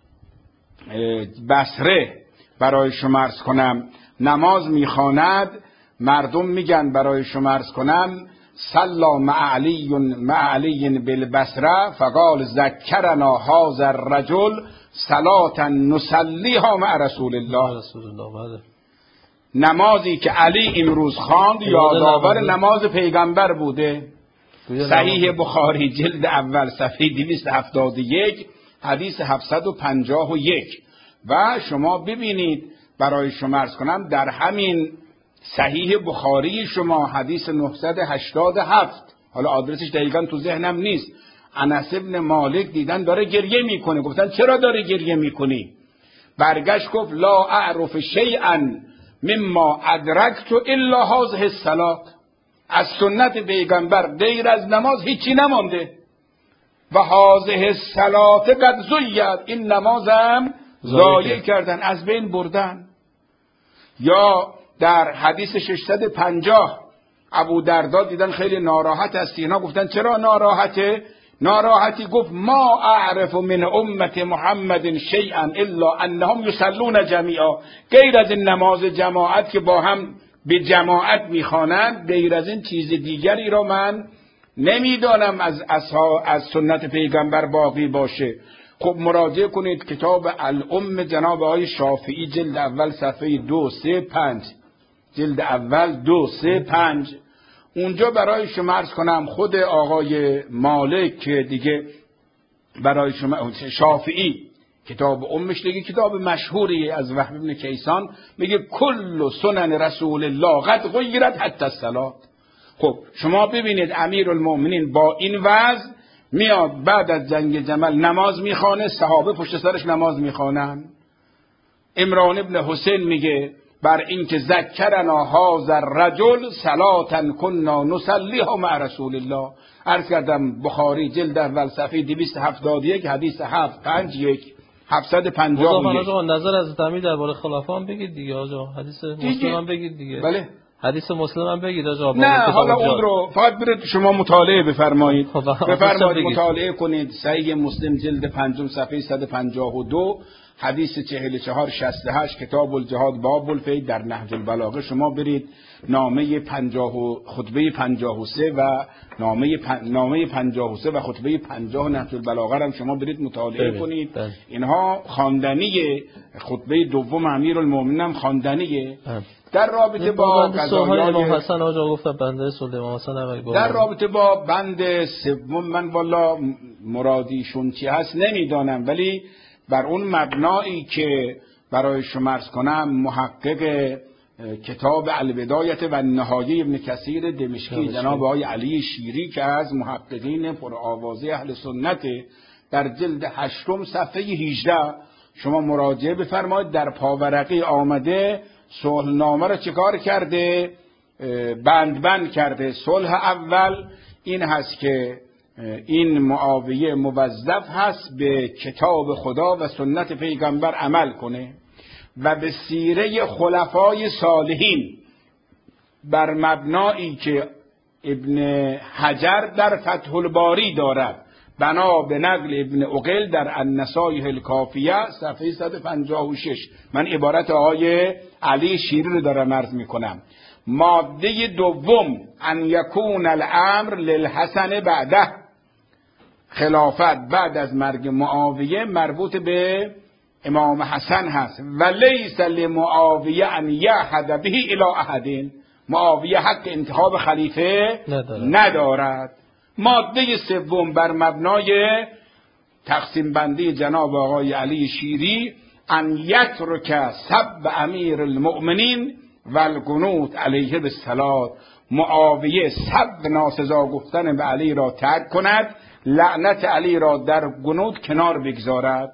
بصره برای شما عرض کنم نماز میخواند، مردم میگن برای شما عرض کنم صلا مع علی بالبصره فقال ذکرنا هذا الرجل صلاة نصلیها مع رسول الله. نمازی که علی امروز خواند یادآور نماز پیغمبر بوده. صحیح بخاری جلد اول صفحه 271 حدیث 751. و شما ببینید برای شما عرض کنم در همین صحیح بخاری شما حدیث 987، حالا آدرسش دقیقاً تو ذهنم نیست، انس ابن مالک دیدن داره گریه میکنه، گفتن چرا داره گریه میکنی؟ برگشت گفت لا اعرف شیئا مما ادرکت الا هذه الصلاه، از سنت پیغمبر غیر از نماز هیچی نمانده. و هذه الصلاه قد زیت، این نمازم ضایع کردن، از بین بردن. یا در حدیث 650 ابو دردا دیدن خیلی ناراحت است، اینا گفتن چرا ناراحتی؟ گفت ما اعرف من امت محمد شیئا الا انهم یصلون جمیعا، غیر از این نماز جماعت که با هم به جماعت میخوانند، غیر از این چیز دیگری را من نمیدانم از سنت پیغمبر باقی باشه. خب مراجعه کنید کتاب الام جناب آقای شافعی جلد اول صفحه 235، جلد اول 235. اونجا برای شما عرض کنم خود آقای مالک که دیگه برای شما شافعی کتاب امش دیگه کتاب مشهوری از وهب بن کیسان، میگه کل سنن رسول الله قد غیرت حتی الصلاه. خب شما ببینید امیرالمومنین با این وضع میاد بعد از جنگ جمل نماز میخوانه، صحابه پشت سرش نماز میخوانن. عمران ابن حسین میگه بر اینکه ذکرنا هذا الرجل صلاة كنا نصلیها مع رسول الله. عرض کردم بخاری جلد اول صفحه 271 حدیث 751 751. آقا نظر از امیر درباره خلفا بگید دیگه آقا، حدیث مسلم هم بگید دیگه. بله حدیث مسلم هم بگید آقا. نه حالا اون رو فقط برید شما مطالعه بفرمایید. مطالعه کنید صحیح مسلم جلد 5 صفحه 152 حدیث 4468 کتاب الجهاد باب الفید در نهج البلاغه. شما برید نامه 50 خطبه 53 و نامه 53 و خطبه 50 نهج البلاغه هم شما برید مطالعه کنید. اینها خواندنیه. خطبه دوم امیرالمومنین هم خواندنیه. در رابطه با قضایای امام حسن آقا گفتم بنده سوال امام حسن در رابطه با بند سوم من والا مرادیشون چی هست نمیدانم، ولی بر اون مبنایی که برای شما عرض کنم محقق کتاب البدایه و النهایه ابن کثیر دمشقی جناب آقای علی شیری که از محققین پرآوازه اهل سنت در جلد 8 صفحه 18 شما مراجعه بفرمایید. در پاورقی آمده صلحنامه را چیکار کرده؟ بند کرده. صلح اول این هست که این معاویه موظف هست به کتاب خدا و سنت پیغمبر عمل کنه و به سیره خلفای صالحین بر مبنایی که ابن حجر در فتح الباری دارد بنا به نقل ابن عقیل در النصایح الکافیه صفحه 156. من عبارت آقای علی شیری رو دارم عرض میکنم. ماده دوم ان یکون الامر للحسن بعده، خلافت بعد از مرگ معاویه مربوط به امام حسن هست و لیس لمعاویه ان یحد به الی احد، معاویه حق انتخاب خلیفه ندارد. ماده سوم بر مبنای تقسیم بندی جناب آقای علی شیری ان یترک سب امیر المؤمنین و القنوت علیه بالصلاه، معاویه سب ناسزا گفتن به علی را ترک کند، لعنت علی را در قنوت کنار بگذارد.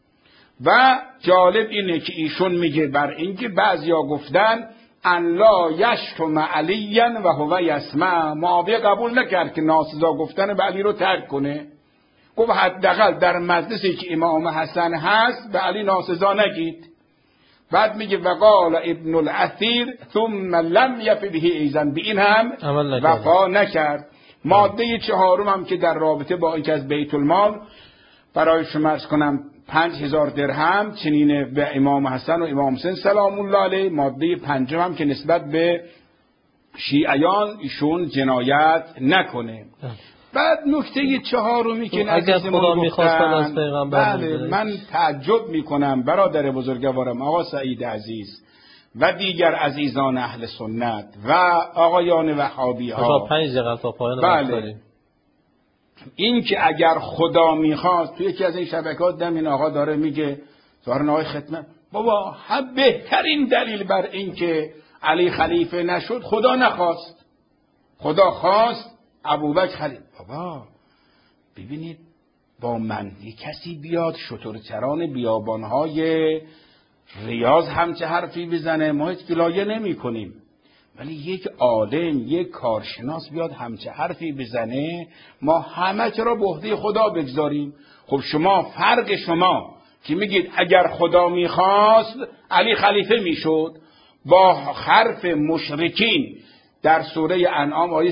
و جالب اینه که ایشون میگه بر اینکه بعضیا گفتن ان لا یشتم علیا و هو یسمع، معاویه قبول نکرد که ناسزا گفتن به علی رو ترک کنه. گفت حداقل در مجلسی که امام حسن هست به علی ناسزا نگید. بعد میگه وقال ابن الاثیر ثم لم یف به ایزن، به این هم وفا نکرد. ماده چهارم هم که در رابطه با اینکه از بیت المال برای شما عرض کنم 5000 درهم چنین به امام حسن و امام حسین سلام الله علیه. ماده پنجم هم که نسبت به شیعیان ایشون جنایت نکنه. بعد نکته چهارمی که اگر خدا می‌خواست از پیغمبر، بله من تعجب میکنم برادر بزرگوارم آقا سعید عزیز، و دیگر عزیزان اهل سنت و آقایان وهابی ها 5 دقیقه تا پایان بله. داریم. این که اگر خدا میخواست، توی یکی از این شبکات دم این آقا داره میگه ظاهرا آقای خدمت بابا بهترین دلیل بر این که علی خلیفه نشد خدا نخواست، خدا خواست ابوبکر خلیفه. بابا ببینید با مندی کسی بیاد شترچران بیابانهای ریاض همچه حرفی بزنه ما هیچ گلایه نمی کنیم، ولی یک عالم یک کارشناس بیاد همچه حرفی بزنه ما همه را به عهده خدا بگذاریم. خب شما فرق شما که میگید اگر خدا میخواست علی خلیفه میشد با حرف مشرکین در سوره انعام آیه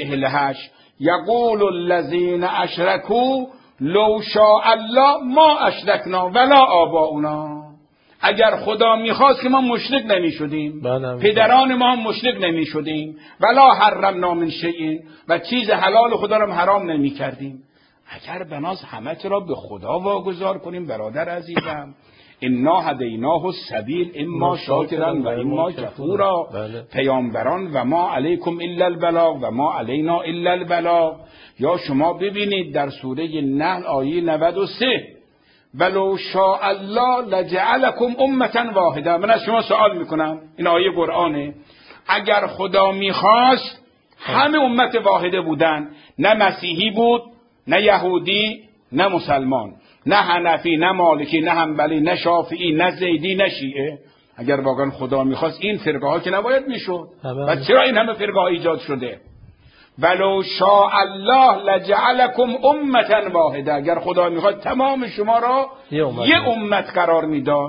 148 یقول الذین اشرکوا لو شاء الله ما اشرکنا ولا آباؤنا. اگر خدا میخواست که ما مشرک نمیشدیم، پدران ما هم مشرک نمیشدیم، ولا حرمنا من شیء و چیز حلال خدا را حرام نمیکردیم. اگر بناس همه را به خدا واگذار کنیم برادر عزیزم، انا هدیناه السبیل اما شاکرا و اما کفورا. پیامبران و ما علیکم الا البلاغ و ما علینا الا البلاغ. یا شما ببینید در سوره نحل آیه 93 ولو شاء الله لجعلکم امة واحده. من از شما سوال میکنم، این آیه قرآنه، اگر خدا میخواست همه امت واحده بودن، نه مسیحی بود نه یهودی نه مسلمان، نه حنفی نه مالکی نه حنبلی نه شافعی نه زیدی نه شیعه. اگر واقعا خدا میخواست این فرقه ها که نباید میشد. و چرا این همه فرقه ها ایجاد شده؟ ولو شاء الله لجعلکم امة واحده. اگر خدا میخواد تمام شما را یه امت قرار میداد.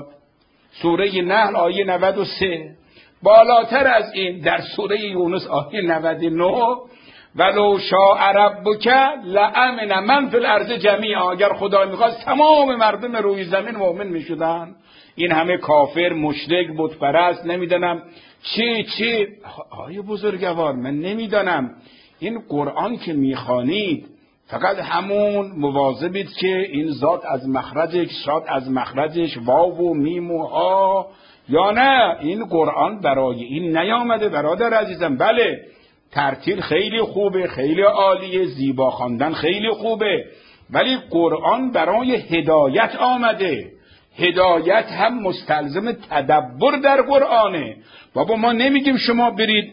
سوره نحل آیه 93. بالاتر از این در سوره یونس آیه 99 ولو شاء ربک لامن من فی الارض جمیعا. اگر خدا میخواست تمام مردم روی زمین مؤمن میشدن. این همه کافر مشرک بت پرست نمیدونم چی آیه بزرگوار من نمیدانم. این قرآن که میخوانید فقط همون مواظبید که این ذات از مخرجش شاد از مخرجش واو و میم و ها، یا نه این قرآن برای این نیامده برادر عزیزم. بله ترتیل خیلی خوبه، خیلی عالیه، زیبا خواندن خیلی خوبه، ولی قرآن برای هدایت آمده. هدایت هم مستلزم تدبر در قرآنه. بابا ما نمیگیم شما برید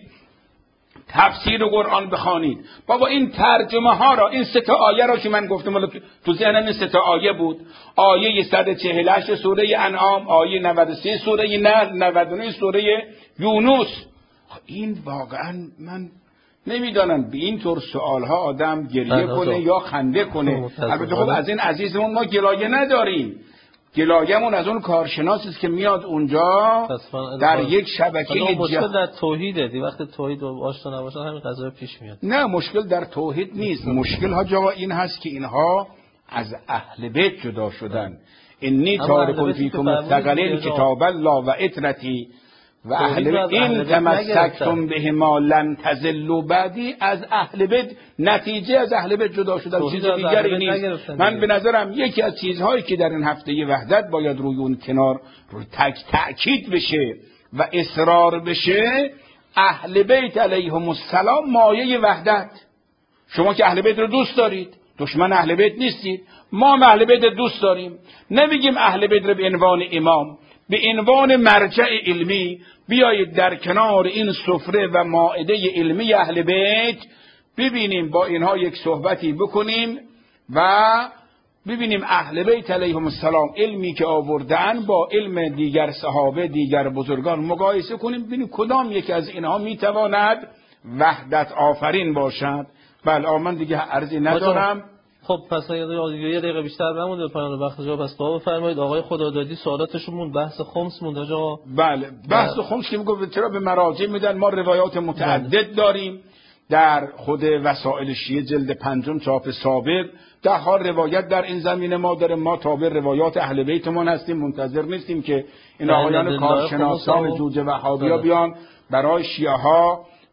تفسیر قرآن بخوانید. بابا این ترجمه ها را، این 3 آیه را که من گفتم تو ذهنم این 3 آیه بود، آیه 148 سوره انعام، آیه 93 سوره نحل، 99 سوره یونس. این واقعا من نمیدانم به این طور سوالها آدم گریه کنه یا خنده کنه. البته خب از این عزیزمون ما گلایه نداریم، گلایمون از اون کارشناسی است که میاد اونجا در یک شبکه مشکل در توحیده. وقتی توحید آشنا نباشن همین قضایا پیش میاد. نه مشکل در توحید نیست. مشکل ها جا این هست که اینها از اهل بیت جدا شدن. انی تارکون فیکم الثقلین کتاب الله و اطرتی و اهل بیت این تمسکتم بهما لن تضلوا بعدی. از اهل بیت نتیجه از اهل بیت جدا شدن، چیز دیگری نیست. من به نظرم یکی از چیزهایی که در این هفته وحدت باید روی اون کنار روی تاکید بشه و اصرار بشه، اهل بیت علیهم السلام مایه وحدت. شما که اهل بیت رو دوست دارید، دشمن اهل بیت نیستید. ما اهل بیت دوست داریم. نمیگیم اهل بیت رو به عنوان امام، به عنوان مرجع علمی بیایید در کنار این سفره و مائده علمی اهل بیت ببینیم، با اینها یک صحبتی بکنیم و ببینیم اهل بیت علیهم السلام علمی که آوردن با علم دیگر صحابه دیگر بزرگان مقایسه کنیم، ببینیم کدام یک از اینها میتواند وحدت آفرین باشد. بله من دیگه عرضی ندارم. خب پس یه دقیقه بیشتر بمونده پایان وقت جا. پس دعا بفرمایید. آقای خدادادی سوالاتشون موند، بحث خمس موند آقا. بله بحث خمس که میگه چرا به مراجع میدن. ما روایات متعدد داریم در خود وسائل شیعه جلد 5 چاپ سابق، ده ها روایت در این زمینه ما داریم. ما تابع روایات اهل بیتمون هستیم، منتظر نیستیم که این آقایان کارشناسان جوجه وهابیا بیان برای شیعه ها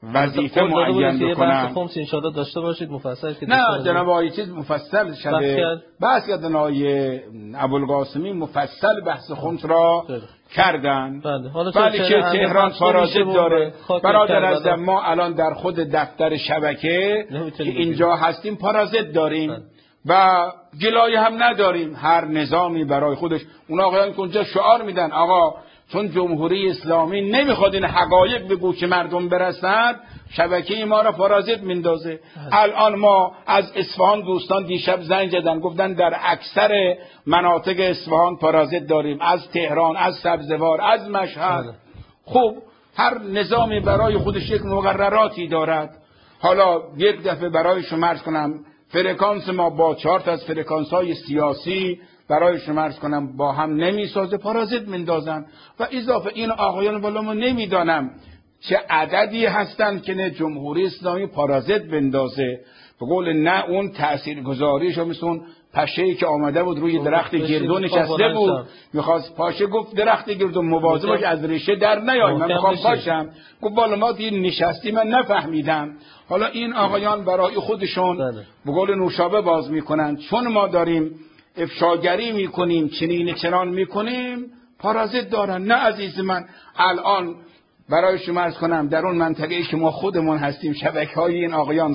وظیفه معین بکنن. خمس ان شاء الله داشته باشید مفصل که نه جناب آقای چیز مفصل شده، بحث کردن آقای ابوالقاسمی مفصل بحث خمس را کردن. ولی که تهران پارازیت داره برادر از ما الان در خود دفتر شبکه که اینجا هستیم پارازیت داریم و گلایه هم نداریم. هر نظامی برای خودش. اون آقایان که اونجا شعار میدن آقا چون جمهوری اسلامی نمیخواد این حقایق به گوش مردم برسد شبکه ما را پارازیت میندازه. الان ما از اصفهان دوستان دیشب زنگ زدن گفتن در اکثر مناطق اصفهان پارازیت داریم، از تهران، از سبزوار، از مشهد. خب هر نظامی برای خودش یک مقرراتی دارد. حالا یک دفعه برای شما عرض کنم فرکانس ما با 4 تا از فرکانس های سیاسی برای شما عرض کنم با هم نمیسازه، پارازیت میندازن. و اضافه این آقایان والا ما نمیدانم چه عددی هستن که نه جمهوری اسلامی پارازیت بندازه. به قول نه اون تاثیرگذاریش مثل اون پشه‌ای که آمده بود روی درخت گردو نشسته بود میخواست پاشه، گفت درخت گردو مواظب باش از ریشه در نیای، من میخوام پاشم. گفت بالا ما دیگه نشستی من نفهمیدم. حالا این آقایان برای خودشون به قول نوشابه باز میکنن، چون ما داریم افشاگری میکنیم چنین چنان میکنیم پارازیت دارن. نه عزیز من، الان برای شما عرض کنم در اون منطقه‌ای که ما خودمون هستیم شبکه‌های این آقایان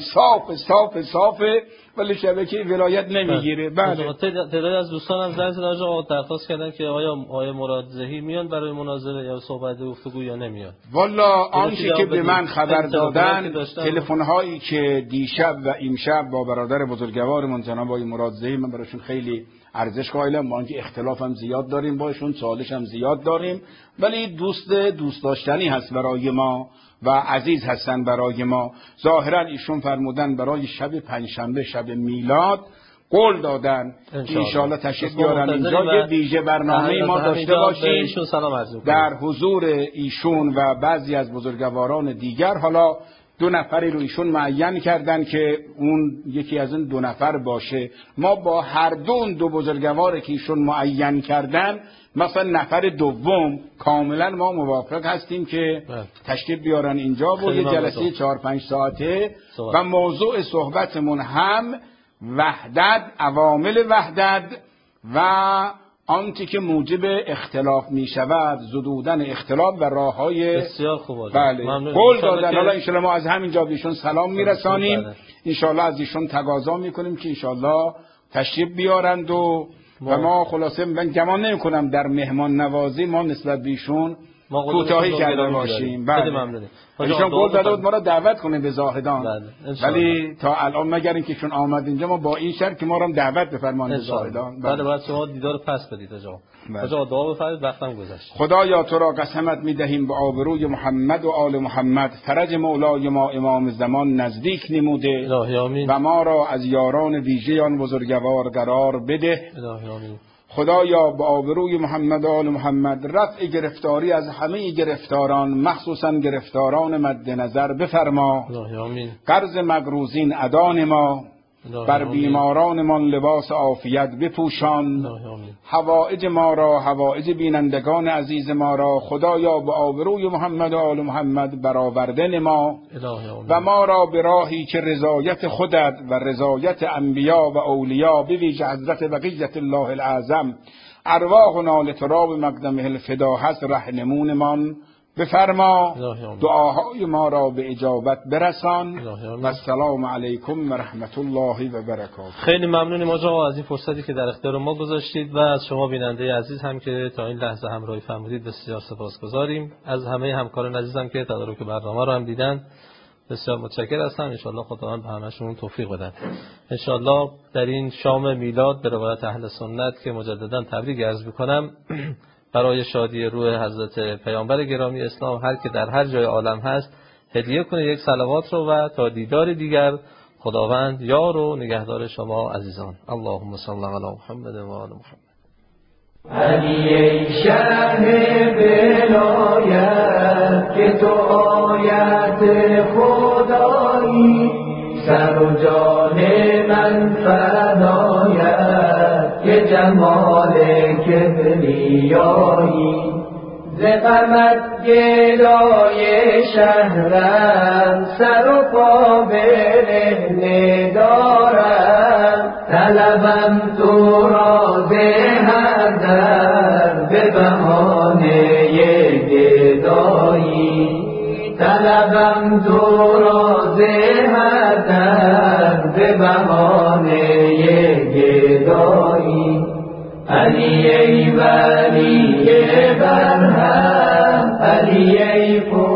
صافه ولی شبکه ولایت نمیگیره. بله تعدادی از دوستان هم زنگ زدن آقا درخواست کردن که آیا مرادزهی میان برای مناظره یا صحبت گفتگو یا نمیان. والا آنچه که به من خبر دادن تلفن‌هایی که دیشب و امشب با برادر بزرگوارمون جناب آقای مرادزهی من براشون خیلی ارزش قائلم، با اینکه اختلاف هم زیاد داریم باشون، چالش هم زیاد داریم، ولی دوست داشتنی هست برای ما و عزیز هستن برای ما. ظاهرا ایشون فرمودن برای شب پنجشنبه شب میلاد قول دادن ان شاءالله تشریف بیارن اینجا یه ویژه برنامه ما داشته باشیم در حضور ایشون و بعضی از بزرگواران دیگر. حالا 2 نفری رو ایشون معین کردن که اون یکی از این 2 نفر باشه. ما با هر دو بزرگوار که ایشون معین کردن مثلا نفر دوم کاملا ما موافق هستیم که تشریف بیارن اینجا و یه جلسه 4-5 ساعته و موضوع صحبتمون هم وحدت، عوامل وحدت و آنچه که موجب اختلاف می شود، زدودن اختلاف و راههای بسیار خوب. بله قول دادن. حالا انشالله ما از همینجا بیشون سلام میرسانیم، انشالله از ایشون تقاضا میکنیم که انشالله تشریف بیارند و ما خلاصه من گمان نمی کنم در مهمان نوازی ما نسبت بیشون کوتاهی کرده باشیم. بله ممنونیم. ایشون قول داده بود ما را دعوت کنه به زاهدان، ولی تا الان مگر اینکه ایشون آمد اینجا ما با این شرط که ما را دعوت بفرمایید به زاهدان. بله باید شما دیدار پس بدید آقا دعا بفرمایید. وقتم گذشت. خدایا تو را قسمت میدهیم به آبروی محمد و آل محمد، فرج مولای ما امام زمان نزدیک نموده و ما را از یاران ویژه آن بزرگوار قرار بده. خدایا به آبروی محمد و آل محمد رفع گرفتاری از همه گرفتاران مخصوصا گرفتاران مد نظر بفرما. قرض مقروضین ادا نما، بر بیمارانمان لباس عافیت بپوشان. حوائج ما را، حوائج بینندگان عزیز ما را خدایا به آبروی محمد و آل محمد برآورده نما و ما را به راهی که رضایت خودت و رضایت انبیا و اولیا به ویژه حضرت بقیت الله الاعظم ارواحنا لتراب مقدمه الفدا هست رهنمونمان بفرما. دعاهای ما را به اجابت برسان و السلام علیکم و رحمت الله و برکاته. خیلی ممنونیم آقا از این فرصتی که در اختیار ما گذاشتید و از شما بیننده عزیز هم که تا این لحظه همراهی فرمودید بسیار سپاسگزاریم. از همه همکاران عزیزم که تدارک برنامه رو هم دیدن بسیار متشکر هستم. ان شاء الله خداوند به همشون توفیق بده. ان شاء الله در این شام میلاد به روایت اهل سنت که مجددا تبریک عرض می‌کنم برای شادی روح حضرت پیامبر گرامی اسلام هر که در هر جای عالم هست هدیه کنه یک صلوات رو و تا دیدار دیگر خداوند یار و نگهدار شما عزیزان. اللهم صل علی محمد و آل محمد. علی شهر ولایت که تو آیت خدایی سر و جان من فدایت که جمال کبریایی ز غمت گدای شهرم سر و پا برهنه دارم طلبم تو را ز هر در به بهانه گدایی طلبم تو را ز هر در به بهانه گدایی علی ای ولی برهم علی ای